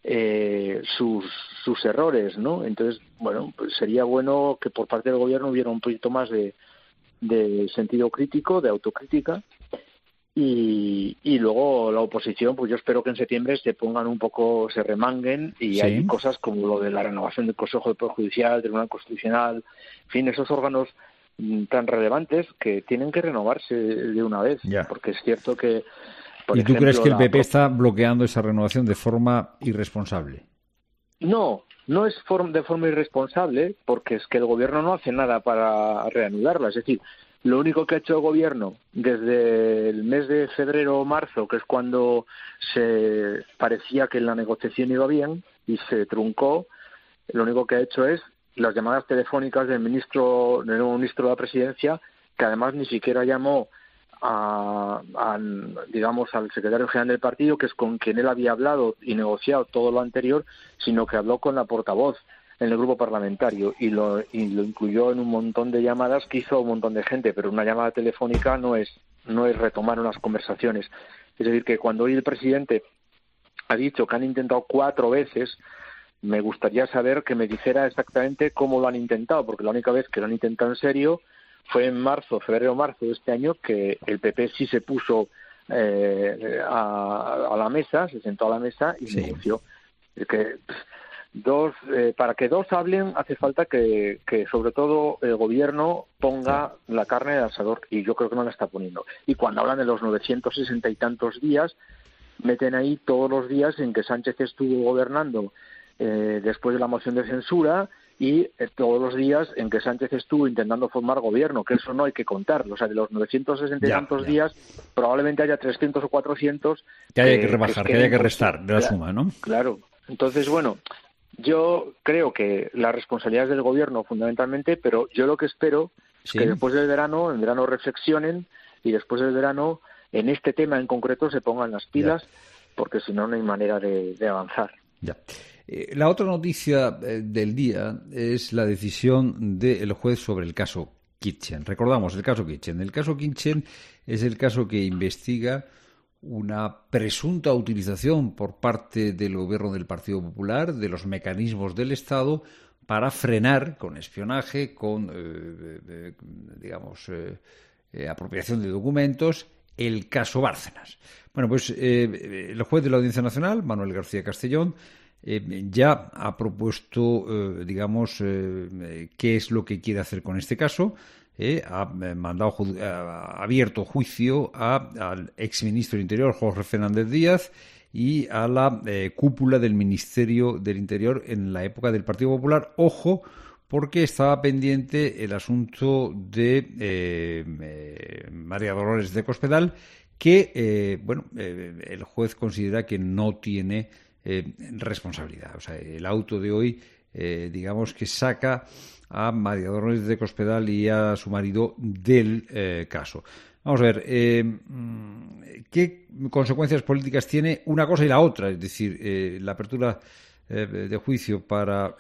[SPEAKER 28] sus errores, ¿no? Entonces, bueno, pues sería bueno que por parte del gobierno hubiera un poquito más de sentido crítico, de autocrítica, y luego la oposición, pues yo espero que en septiembre se pongan un poco, se remanguen, y hay cosas como lo de la renovación del Consejo de Poder Judicial, del Tribunal Constitucional, en fin, esos órganos tan relevantes que tienen que renovarse de una vez, porque es cierto que, por
[SPEAKER 1] ¿Y tú
[SPEAKER 28] ejemplo,
[SPEAKER 1] crees que el PP está bloqueando esa renovación de forma irresponsable?
[SPEAKER 28] No es de forma irresponsable, porque es que el gobierno no hace nada para reanudarla. Es decir, lo único que ha hecho el gobierno desde el mes de febrero o marzo, que es cuando se parecía que la negociación iba bien y se truncó, lo único que ha hecho es las llamadas telefónicas del nuevo ministro de la Presidencia, que además ni siquiera llamó digamos, al secretario general del partido, que es con quien él había hablado y negociado todo lo anterior, sino que habló con la portavoz en el grupo parlamentario y lo incluyó en un montón de llamadas que hizo un montón de gente, pero una llamada telefónica no es retomar unas conversaciones. Es decir, que cuando hoy el presidente ha dicho que han intentado 4 veces, me gustaría saber que me dijera exactamente cómo lo han intentado, porque la única vez que lo han intentado en serio fue en febrero-marzo de este año, que el PP sí se puso a la mesa, se sentó a la mesa y negoció. Para que dos hablen hace falta que sobre todo el gobierno ponga la carne en el asador, y yo creo que no la está poniendo. Y cuando hablan de los 960 y tantos días, meten ahí todos los días en que Sánchez estuvo gobernando después de la moción de censura, y todos los días en que Sánchez estuvo intentando formar gobierno, que eso no hay que contarlo. O sea, de los 960 y tantos días, probablemente haya 300 o 400
[SPEAKER 1] que haya que rebajar, que haya que restar de la suma, ¿no?
[SPEAKER 28] Claro. Entonces, bueno, yo creo que la responsabilidad es del gobierno fundamentalmente, pero yo lo que espero es que después del verano, en verano reflexionen, y después del verano, en este tema en concreto, se pongan las pilas, porque si no, no hay manera de avanzar.
[SPEAKER 1] La otra noticia del día es la decisión del juez sobre el caso Kitchen. Recordamos el caso Kitchen. El caso Kitchen es el caso que investiga una presunta utilización por parte del gobierno del Partido Popular de los mecanismos del Estado para frenar con espionaje, con apropiación de documentos, el caso Bárcenas. Bueno, pues el juez de la Audiencia Nacional, Manuel García Castellón, ya ha propuesto, qué es lo que quiere hacer con este caso. Ha abierto juicio al exministro del Interior, Jorge Fernández Díaz, y a la cúpula del Ministerio del Interior en la época del Partido Popular. Ojo, porque estaba pendiente el asunto de María Dolores de Cospedal, que el juez considera que no tiene responsabilidad. O sea, el auto de hoy, que saca a María Dolores de Cospedal y a su marido del caso. Vamos a ver, ¿qué consecuencias políticas tiene una cosa y la otra? Es decir, la apertura de juicio para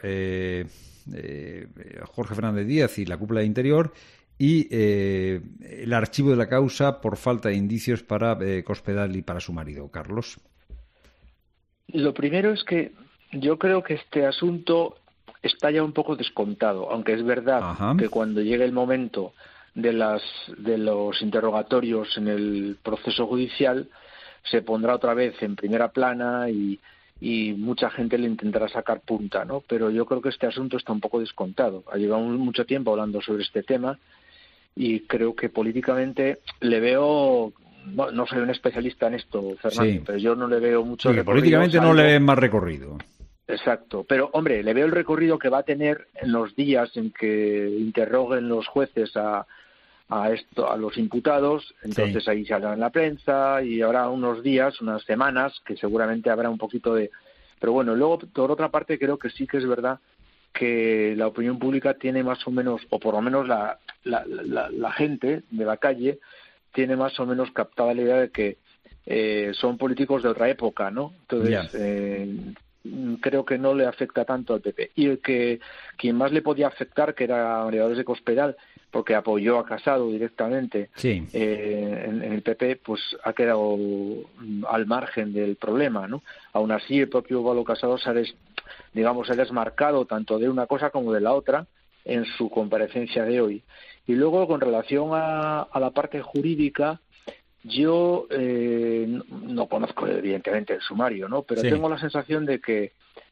[SPEAKER 1] Jorge Fernández Díaz y la cúpula de Interior, y el archivo de la causa por falta de indicios para Cospedal y para su marido. Carlos.
[SPEAKER 28] Lo primero es que yo creo que este asunto está ya un poco descontado, aunque es verdad que cuando llegue el momento de los interrogatorios en el proceso judicial se pondrá otra vez en primera plana y mucha gente le intentará sacar punta, ¿no? Pero yo creo que este asunto está un poco descontado. Llevamos mucho tiempo hablando sobre este tema y creo que políticamente le veo no soy un especialista en esto, Fernando, pero yo no le veo mucho recorrido.
[SPEAKER 1] Políticamente no le ven más recorrido.
[SPEAKER 28] Exacto, pero hombre, le veo el recorrido que va a tener en los días en que interroguen los jueces a los imputados, entonces ahí se habla en la prensa y habrá unos días, unas semanas, que seguramente habrá un poquito de... Pero bueno, luego, por otra parte, creo que sí que es verdad que la opinión pública tiene más o menos, o por lo menos la gente de la calle, tiene más o menos captada la idea de que son políticos de otra época, ¿no? Entonces, creo que no le afecta tanto al PP. Y el que quien más le podía afectar, que era María Dolores de Cospedal, porque apoyó a Casado directamente en el PP, pues ha quedado al margen del problema, ¿no? Aún así, el propio Pablo Casado se ha desmarcado tanto de una cosa como de la otra en su comparecencia de hoy. Y luego, con relación a la parte jurídica, yo no conozco evidentemente el sumario, ¿no? Pero tengo la sensación de que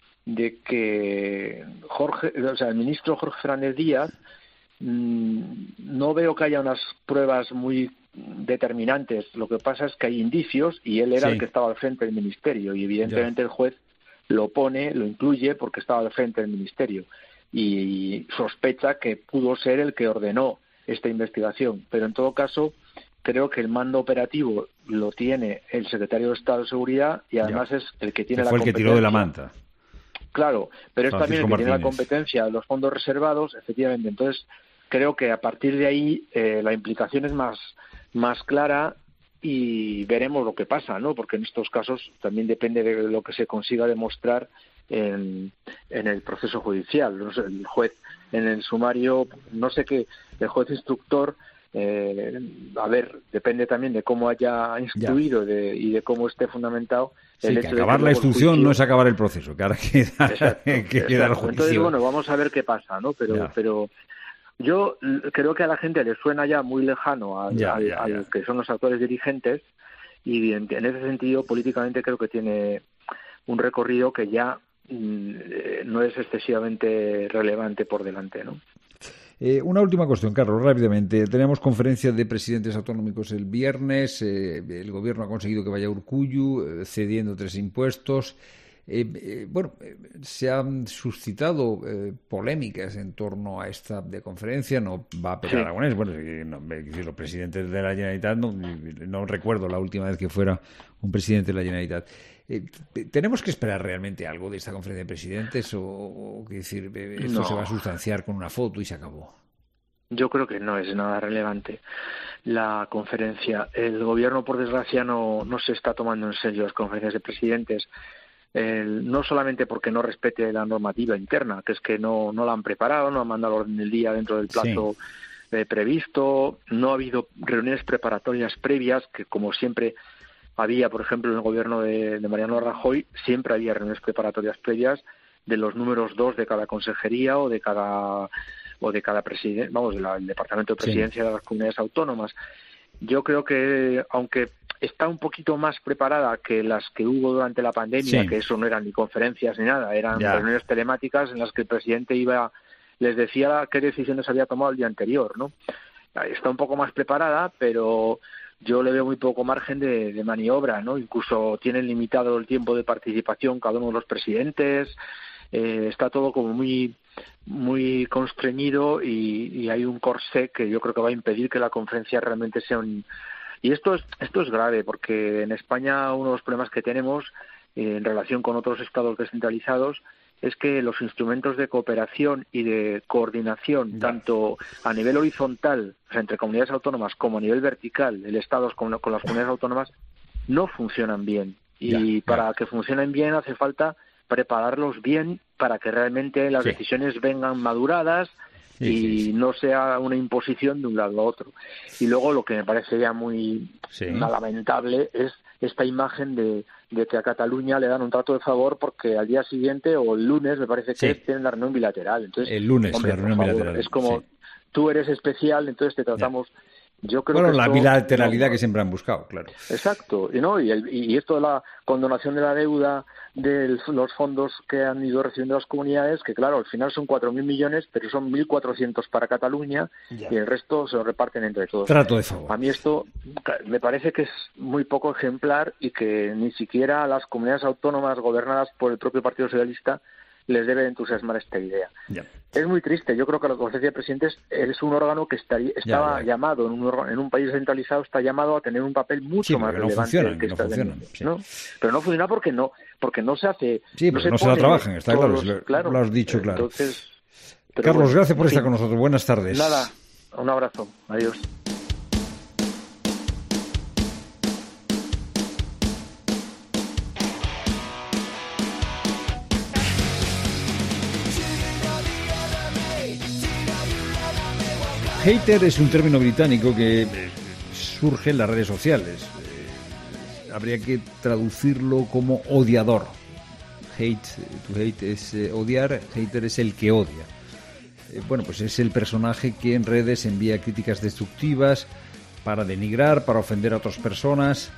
[SPEAKER 28] el ministro Jorge Fernández Díaz no veo que haya unas pruebas muy determinantes. Lo que pasa es que hay indicios y él era el que estaba al frente del ministerio y evidentemente el juez lo incluye porque estaba al frente del ministerio y sospecha que pudo ser el que ordenó esta investigación. Pero en todo caso, creo que el mando operativo lo tiene el secretario de Estado de Seguridad y además es el que tiene la competencia.
[SPEAKER 1] Fue el que tiró de la manta.
[SPEAKER 28] Claro, pero es también el que tiene la competencia de los fondos reservados, efectivamente. Entonces, creo que a partir de ahí la implicación es más clara y veremos lo que pasa, ¿no? Porque en estos casos también depende de lo que se consiga demostrar en el proceso judicial. No sé, el juez en el sumario, no sé qué, el juez instructor, depende también de cómo haya instruido y de cómo esté fundamentado.
[SPEAKER 1] Sí, que acabar la instrucción no es acabar el proceso, que ahora queda el juicio.
[SPEAKER 28] Entonces, bueno, vamos a ver qué pasa, ¿no? Pero yo creo que a la gente le suena ya muy lejano a que son los actores dirigentes y en ese sentido políticamente creo que tiene un recorrido que ya no es excesivamente relevante por delante, ¿no?
[SPEAKER 1] Una última cuestión, Carlos, rápidamente. Tenemos conferencia de presidentes autonómicos el viernes. El Gobierno ha conseguido que vaya Urkullu cediendo 3 impuestos. Se han suscitado polémicas en torno a esta conferencia. No va a Pere Aragonés. Bueno, los presidentes de la Generalitat, no recuerdo la última vez que fuera un presidente de la Generalitat. ¿Tenemos que esperar realmente algo de esta conferencia de presidentes o decir, esto se va a sustanciar con una foto y se acabó?
[SPEAKER 28] Yo creo que no es nada relevante la conferencia. El Gobierno, por desgracia, no se está tomando en serio las conferencias de presidentes, no solamente porque no respete la normativa interna, que es que no la han preparado, no han mandado el orden del día dentro del plazo previsto, no ha habido reuniones preparatorias previas, que como siempre había, por ejemplo, en el gobierno de Mariano Rajoy, siempre había reuniones preparatorias previas de los números 2 de cada consejería o de cada presidente, del departamento de presidencia de las comunidades autónomas. Yo creo que, aunque está un poquito más preparada que las que hubo durante la pandemia, que eso no eran ni conferencias ni nada, eran reuniones telemáticas en las que el presidente les decía qué decisiones había tomado el día anterior, ¿no? Está un poco más preparada, pero yo le veo muy poco margen de maniobra, ¿no? Incluso tienen limitado el tiempo de participación cada uno de los presidentes, está todo como muy muy constreñido y hay un corsé que yo creo que va a impedir que la conferencia realmente sea Y esto es grave, porque en España uno de los problemas que tenemos en relación con otros estados descentralizados es que los instrumentos de cooperación y de coordinación, tanto a nivel horizontal, o sea, entre comunidades autónomas, como a nivel vertical, el Estado con las comunidades autónomas, no funcionan bien. Y para que funcionen bien hace falta prepararlos bien para que realmente las decisiones vengan maduradas y no sea una imposición de un lado a otro. Y luego lo que me parece ya muy lamentable es esta imagen de que a Cataluña le dan un trato de favor porque al día siguiente o el lunes, me parece que tienen la reunión bilateral. Entonces,
[SPEAKER 1] el lunes, la reunión bilateral.
[SPEAKER 28] Es como tú eres especial, entonces te tratamos Yo creo
[SPEAKER 1] bueno,
[SPEAKER 28] que
[SPEAKER 1] la
[SPEAKER 28] esto,
[SPEAKER 1] bilateralidad que siempre han buscado, claro.
[SPEAKER 28] Exacto, y esto de la condonación de la deuda de los fondos que han ido recibiendo las comunidades, que claro, al final son 4.000 millones, pero son 1.400 para Cataluña y el resto se lo reparten entre todos.
[SPEAKER 1] Trato de favor.
[SPEAKER 28] A mí esto me parece que es muy poco ejemplar y que ni siquiera a las comunidades autónomas gobernadas por el propio Partido Socialista les debe entusiasmar esta idea.
[SPEAKER 1] Ya.
[SPEAKER 28] Es muy triste. Yo creo que la Conferencia de Presidentes es un órgano que estaba llamado, en un país centralizado, está llamado a tener un papel mucho más relevante del que está teniendo. ¿No? Pero no funciona porque no se hace...
[SPEAKER 1] Sí, porque no se la trabajan, está claro, lo has dicho claro.
[SPEAKER 28] Entonces,
[SPEAKER 1] Carlos,
[SPEAKER 28] bueno,
[SPEAKER 1] gracias por estar con nosotros. Buenas tardes.
[SPEAKER 28] Nada, un abrazo. Adiós.
[SPEAKER 1] Hater es un término británico que surge en las redes sociales. Habría que traducirlo como odiador. To hate es odiar, hater es el que odia. Bueno, pues es el personaje que en redes envía críticas destructivas para denigrar, para ofender a otras personas.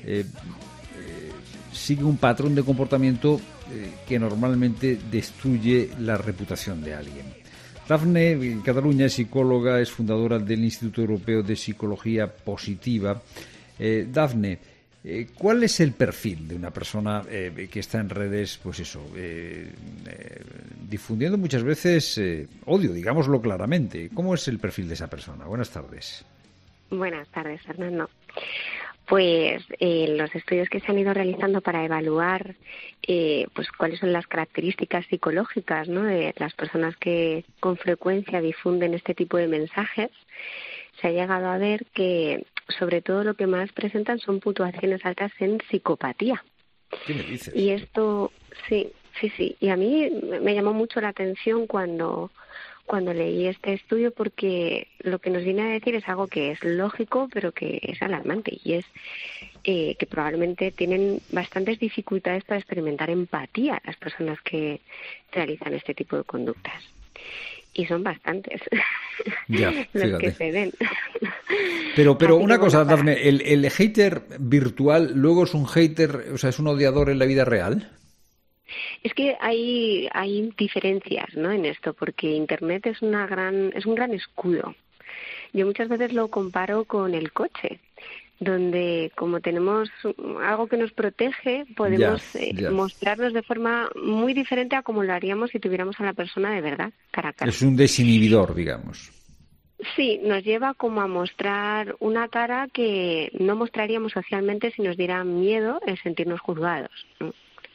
[SPEAKER 1] Sigue un patrón de comportamiento que normalmente destruye la reputación de alguien. Dafne, en Cataluña, es psicóloga, es fundadora del Instituto Europeo de Psicología Positiva. Dafne, ¿cuál es el perfil de una persona que está en redes, pues eso, difundiendo muchas veces odio, digámoslo claramente? ¿Cómo es el perfil de esa persona? Buenas tardes.
[SPEAKER 7] Buenas tardes, Fernando. Pues los estudios que se han ido realizando para evaluar pues cuáles son las características psicológicas, ¿no?, de las personas que con frecuencia difunden este tipo de mensajes, se ha llegado a ver que sobre todo lo que más presentan son puntuaciones altas en psicopatía.
[SPEAKER 1] ¿Qué me dices?
[SPEAKER 7] Y esto, sí. Y a mí me llamó mucho la atención cuando leí este estudio, porque lo que nos viene a decir es algo que es lógico, pero que es alarmante, y es que probablemente tienen bastantes dificultades para experimentar empatía las personas que realizan este tipo de conductas. Y son bastantes los que se ven.
[SPEAKER 1] Pero una cosa, Dafne, ¿el hater virtual luego es un hater, o sea, es un odiador en la vida real?
[SPEAKER 7] Es que hay diferencias, ¿no?, en esto, porque Internet es un gran escudo. Yo muchas veces lo comparo con el coche, donde como tenemos algo que nos protege, podemos mostrarnos de forma muy diferente a como lo haríamos si tuviéramos a la persona de verdad, cara a cara. Es
[SPEAKER 1] un desinhibidor, digamos.
[SPEAKER 7] Sí, nos lleva como a mostrar una cara que no mostraríamos socialmente si nos diera miedo el sentirnos juzgados, ¿no?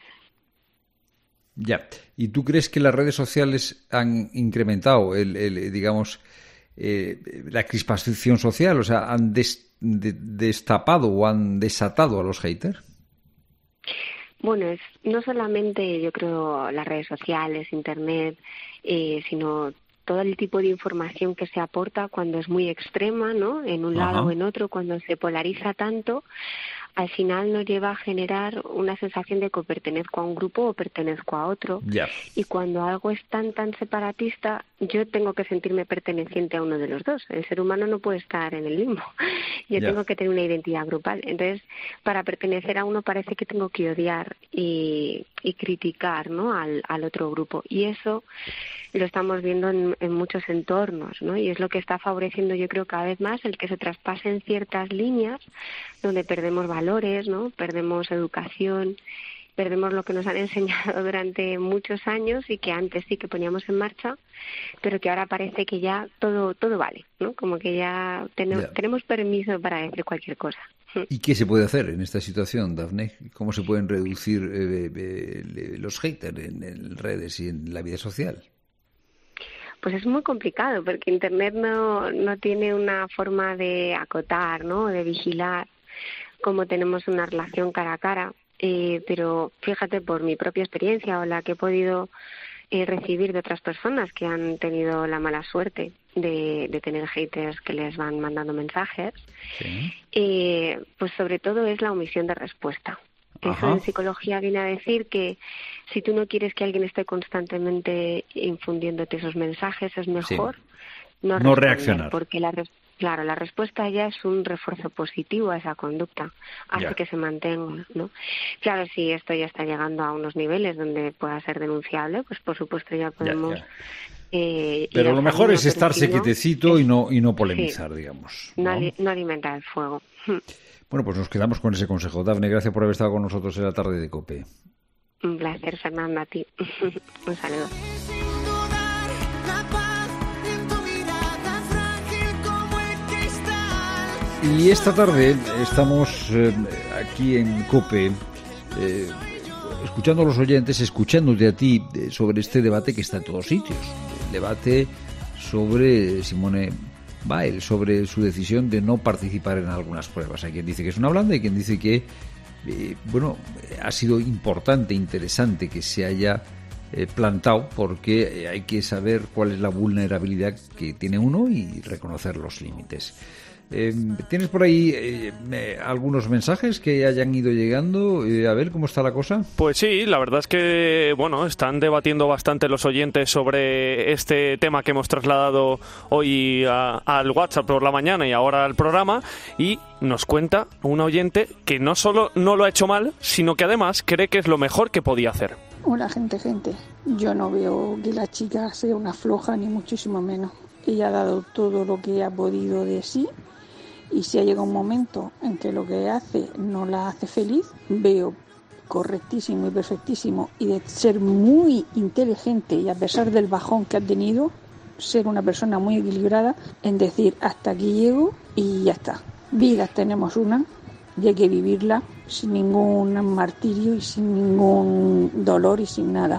[SPEAKER 1] Ya. ¿Y tú crees que las redes sociales han incrementado digamos, la crispación social? O sea, ¿han destapado o han desatado a los haters?
[SPEAKER 7] Bueno, no solamente, yo creo, las redes sociales, Internet, sino todo el tipo de información que se aporta cuando es muy extrema, ¿no?, en un lado o en otro, cuando se polariza tanto, al final nos lleva a generar una sensación de que pertenezco a un grupo o pertenezco a otro. Y cuando algo es tan separatista, yo tengo que sentirme perteneciente a uno de los dos. El ser humano no puede estar en el limbo. Yo tengo que tener una identidad grupal. Entonces, para pertenecer a uno parece que tengo que odiar y criticar, ¿no?, al otro grupo. Y eso lo estamos viendo en muchos entornos, ¿no? Y es lo que está favoreciendo, yo creo, cada vez más el que se traspasen ciertas líneas donde perdemos valores, ¿no?, perdemos educación, perdemos lo que nos han enseñado durante muchos años y que antes sí que poníamos en marcha, pero que ahora parece que ya todo vale, ¿no? Como que ya tenemos permiso para decir cualquier cosa.
[SPEAKER 1] ¿Y qué se puede hacer en esta situación, Dafne? ¿Cómo se pueden reducir los haters en redes y en la vida social?
[SPEAKER 7] Pues es muy complicado, porque Internet no tiene una forma de acotar, ¿no?, de vigilar como tenemos una relación cara a cara. Pero fíjate, por mi propia experiencia o la que he podido recibir de otras personas que han tenido la mala suerte de tener haters que les van mandando mensajes, pues sobre todo es la omisión de respuesta. Eso en psicología viene a decir que si tú no quieres que alguien esté constantemente infundiéndote esos mensajes, es mejor no reaccionar. Porque Claro, la respuesta ya es un refuerzo positivo a esa conducta, hace que se mantenga, ¿no? Claro, si esto ya está llegando a unos niveles donde pueda ser denunciable, pues por supuesto ya podemos...
[SPEAKER 1] Pero lo mejor es estarse quietecito y no polemizar, digamos.
[SPEAKER 7] No alimentar el fuego.
[SPEAKER 1] Bueno, pues nos quedamos con ese consejo. Dafne, gracias por haber estado con nosotros en la tarde de COPE.
[SPEAKER 7] Un placer, Fernando, a ti. Un saludo.
[SPEAKER 1] Y esta tarde estamos aquí en COPE escuchando a los oyentes, escuchándote a ti sobre este debate que está en todos sitios. El debate sobre Simone Biles, sobre su decisión de no participar en algunas pruebas. Hay quien dice que es una blanda y quien dice que ha sido importante, interesante que se haya plantado, porque hay que saber cuál es la vulnerabilidad que tiene uno y reconocer los límites. ¿Tienes por ahí algunos mensajes que hayan ido llegando? A ver, ¿cómo está la cosa?
[SPEAKER 14] Pues sí, la verdad es que, están debatiendo bastante los oyentes sobre este tema que hemos trasladado hoy al WhatsApp por la mañana y ahora al programa, y nos cuenta un oyente que no solo no lo ha hecho mal, sino que además cree que es lo mejor que podía hacer.
[SPEAKER 8] Hola, gente. Yo no veo que la chica sea una floja, ni muchísimo menos. Ella ha dado todo lo que ha podido de sí. Y si ha llegado un momento en que lo que hace no la hace feliz, veo correctísimo y perfectísimo, y de ser muy inteligente y a pesar del bajón que ha tenido, ser una persona muy equilibrada en decir hasta aquí llego y ya está. Vidas tenemos una y hay que vivirla sin ningún martirio y sin ningún dolor y sin nada.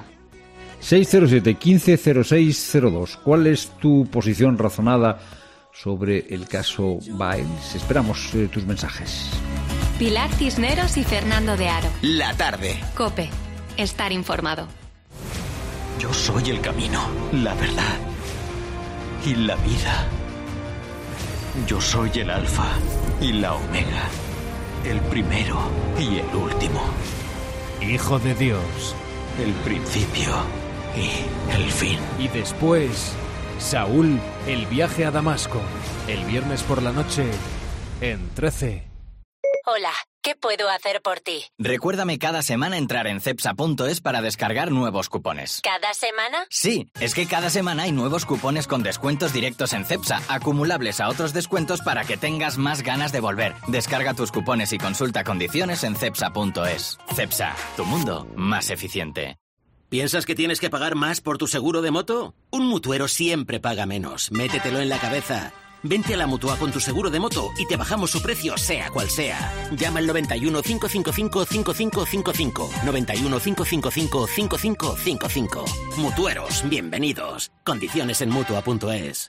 [SPEAKER 1] 607-150602. ¿Cuál es tu posición razonada sobre el caso Biles? Esperamos tus mensajes.
[SPEAKER 3] Pilar Cisneros y Fernando de Aro.
[SPEAKER 2] La tarde.
[SPEAKER 3] COPE. Estar informado.
[SPEAKER 9] Yo soy el camino, la verdad y la vida. Yo soy el alfa y la omega, el primero y el último.
[SPEAKER 10] Hijo de Dios.
[SPEAKER 9] El principio y el fin.
[SPEAKER 10] Y después, Saúl, el viaje a Damasco. El viernes por la noche, en 13.
[SPEAKER 20] Hola, ¿qué puedo hacer por ti?
[SPEAKER 11] Recuérdame cada semana entrar en cepsa.es para descargar nuevos cupones.
[SPEAKER 20] ¿Cada semana?
[SPEAKER 11] Sí, es que cada semana hay nuevos cupones con descuentos directos en Cepsa, acumulables a otros descuentos para que tengas más ganas de volver. Descarga tus cupones y consulta condiciones en cepsa.es. Cepsa, tu mundo más eficiente.
[SPEAKER 12] ¿Piensas que tienes que pagar más por tu seguro de moto? Un mutuero siempre paga menos. Métetelo en la cabeza. Vente a la Mutua con tu seguro de moto y te bajamos su precio, sea cual sea. Llama al 91 555 5555. 91 555 5555. Mutueros, bienvenidos. Condiciones en Mutua.es.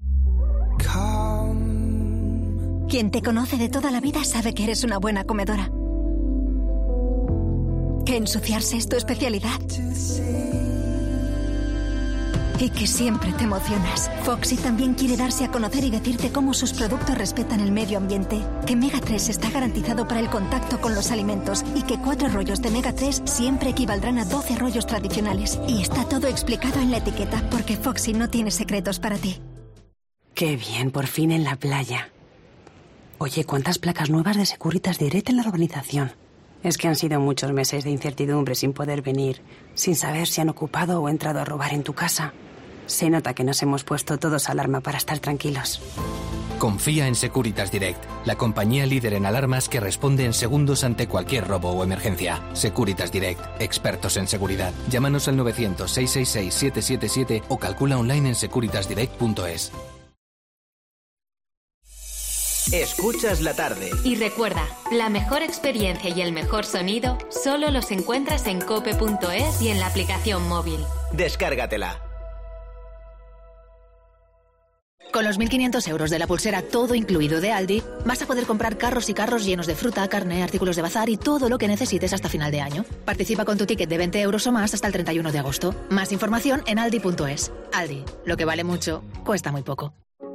[SPEAKER 6] Quien te conoce de toda la vida sabe que eres una buena comedora. Que ensuciarse es tu especialidad. Y que siempre te emocionas. Foxy también quiere darse a conocer y decirte cómo sus productos respetan el medio ambiente. Que Mega 3 está garantizado para el contacto con los alimentos y que 4 rollos de Mega 3 siempre equivaldrán a 12 rollos tradicionales. Y está todo explicado en la etiqueta porque Foxy no tiene secretos para ti.
[SPEAKER 13] Qué bien, por fin en la playa. Oye, ¿cuántas placas nuevas de Securitas Direct en la urbanización? Es que han sido muchos meses de incertidumbre sin poder venir, sin saber si han ocupado o entrado a robar en tu casa. Se nota que nos hemos puesto todos alarma para estar tranquilos.
[SPEAKER 15] Confía en Securitas Direct, la compañía líder en alarmas que responde en segundos ante cualquier robo o emergencia. Securitas Direct, expertos en seguridad. Llámanos al 900-666-777 o calcula online en securitasdirect.es.
[SPEAKER 2] Escuchas la tarde.
[SPEAKER 3] Y recuerda, la mejor experiencia y el mejor sonido solo los encuentras en cope.es y en la aplicación móvil.
[SPEAKER 2] Descárgatela.
[SPEAKER 16] Con los 1.500 euros de la pulsera todo incluido de Aldi, vas a poder comprar carros y carros llenos de fruta, carne, artículos de bazar y todo lo que necesites hasta final de año. Participa con tu ticket de 20 euros o más hasta el 31 de agosto. Más información en aldi.es. Aldi, lo que vale mucho, cuesta muy poco.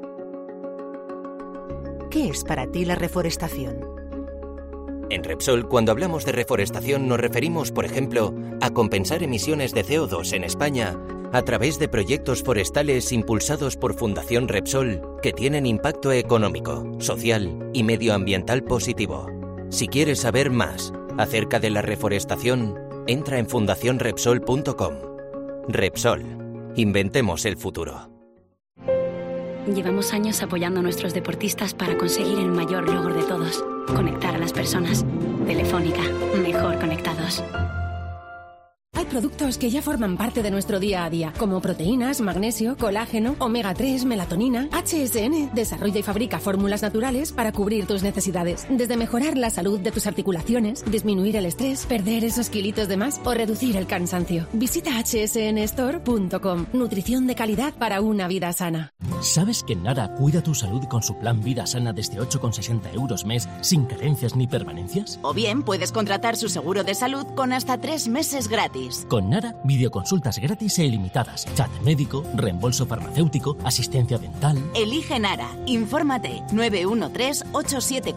[SPEAKER 29] ¿Qué es para ti la reforestación?
[SPEAKER 21] En Repsol, cuando hablamos de reforestación, nos referimos, por ejemplo, a compensar emisiones de CO2 en España
[SPEAKER 4] a través de proyectos forestales impulsados por Fundación Repsol que tienen impacto económico, social y medioambiental positivo. Si quieres saber más acerca de la reforestación, entra en fundacionrepsol.com. Repsol. Inventemos el futuro.
[SPEAKER 5] Llevamos años apoyando a nuestros deportistas para conseguir el mayor logro de todos: conectar a las personas. Telefónica, mejor conectados.
[SPEAKER 17] Hay productos que ya forman parte de nuestro día a día, como proteínas, magnesio, colágeno, omega 3, melatonina. HSN desarrolla y fabrica fórmulas naturales para cubrir tus necesidades. Desde mejorar la salud de tus articulaciones, disminuir el estrés, perder esos kilitos de más o reducir el cansancio. Visita hsnstore.com. Nutrición de calidad para una vida sana.
[SPEAKER 18] ¿Sabes que Nara cuida tu salud con su plan Vida Sana desde 8,60 € mes, sin carencias ni permanencias?
[SPEAKER 19] O bien puedes contratar su seguro de salud con hasta 3 meses gratis.
[SPEAKER 18] Con Nara, videoconsultas gratis e ilimitadas, chat médico, reembolso farmacéutico, asistencia dental.
[SPEAKER 19] Elige Nara. Infórmate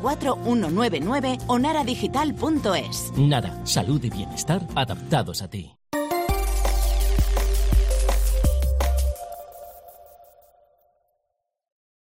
[SPEAKER 19] 913-874-199 o naradigital.es.
[SPEAKER 18] Nara, salud y bienestar adaptados a ti.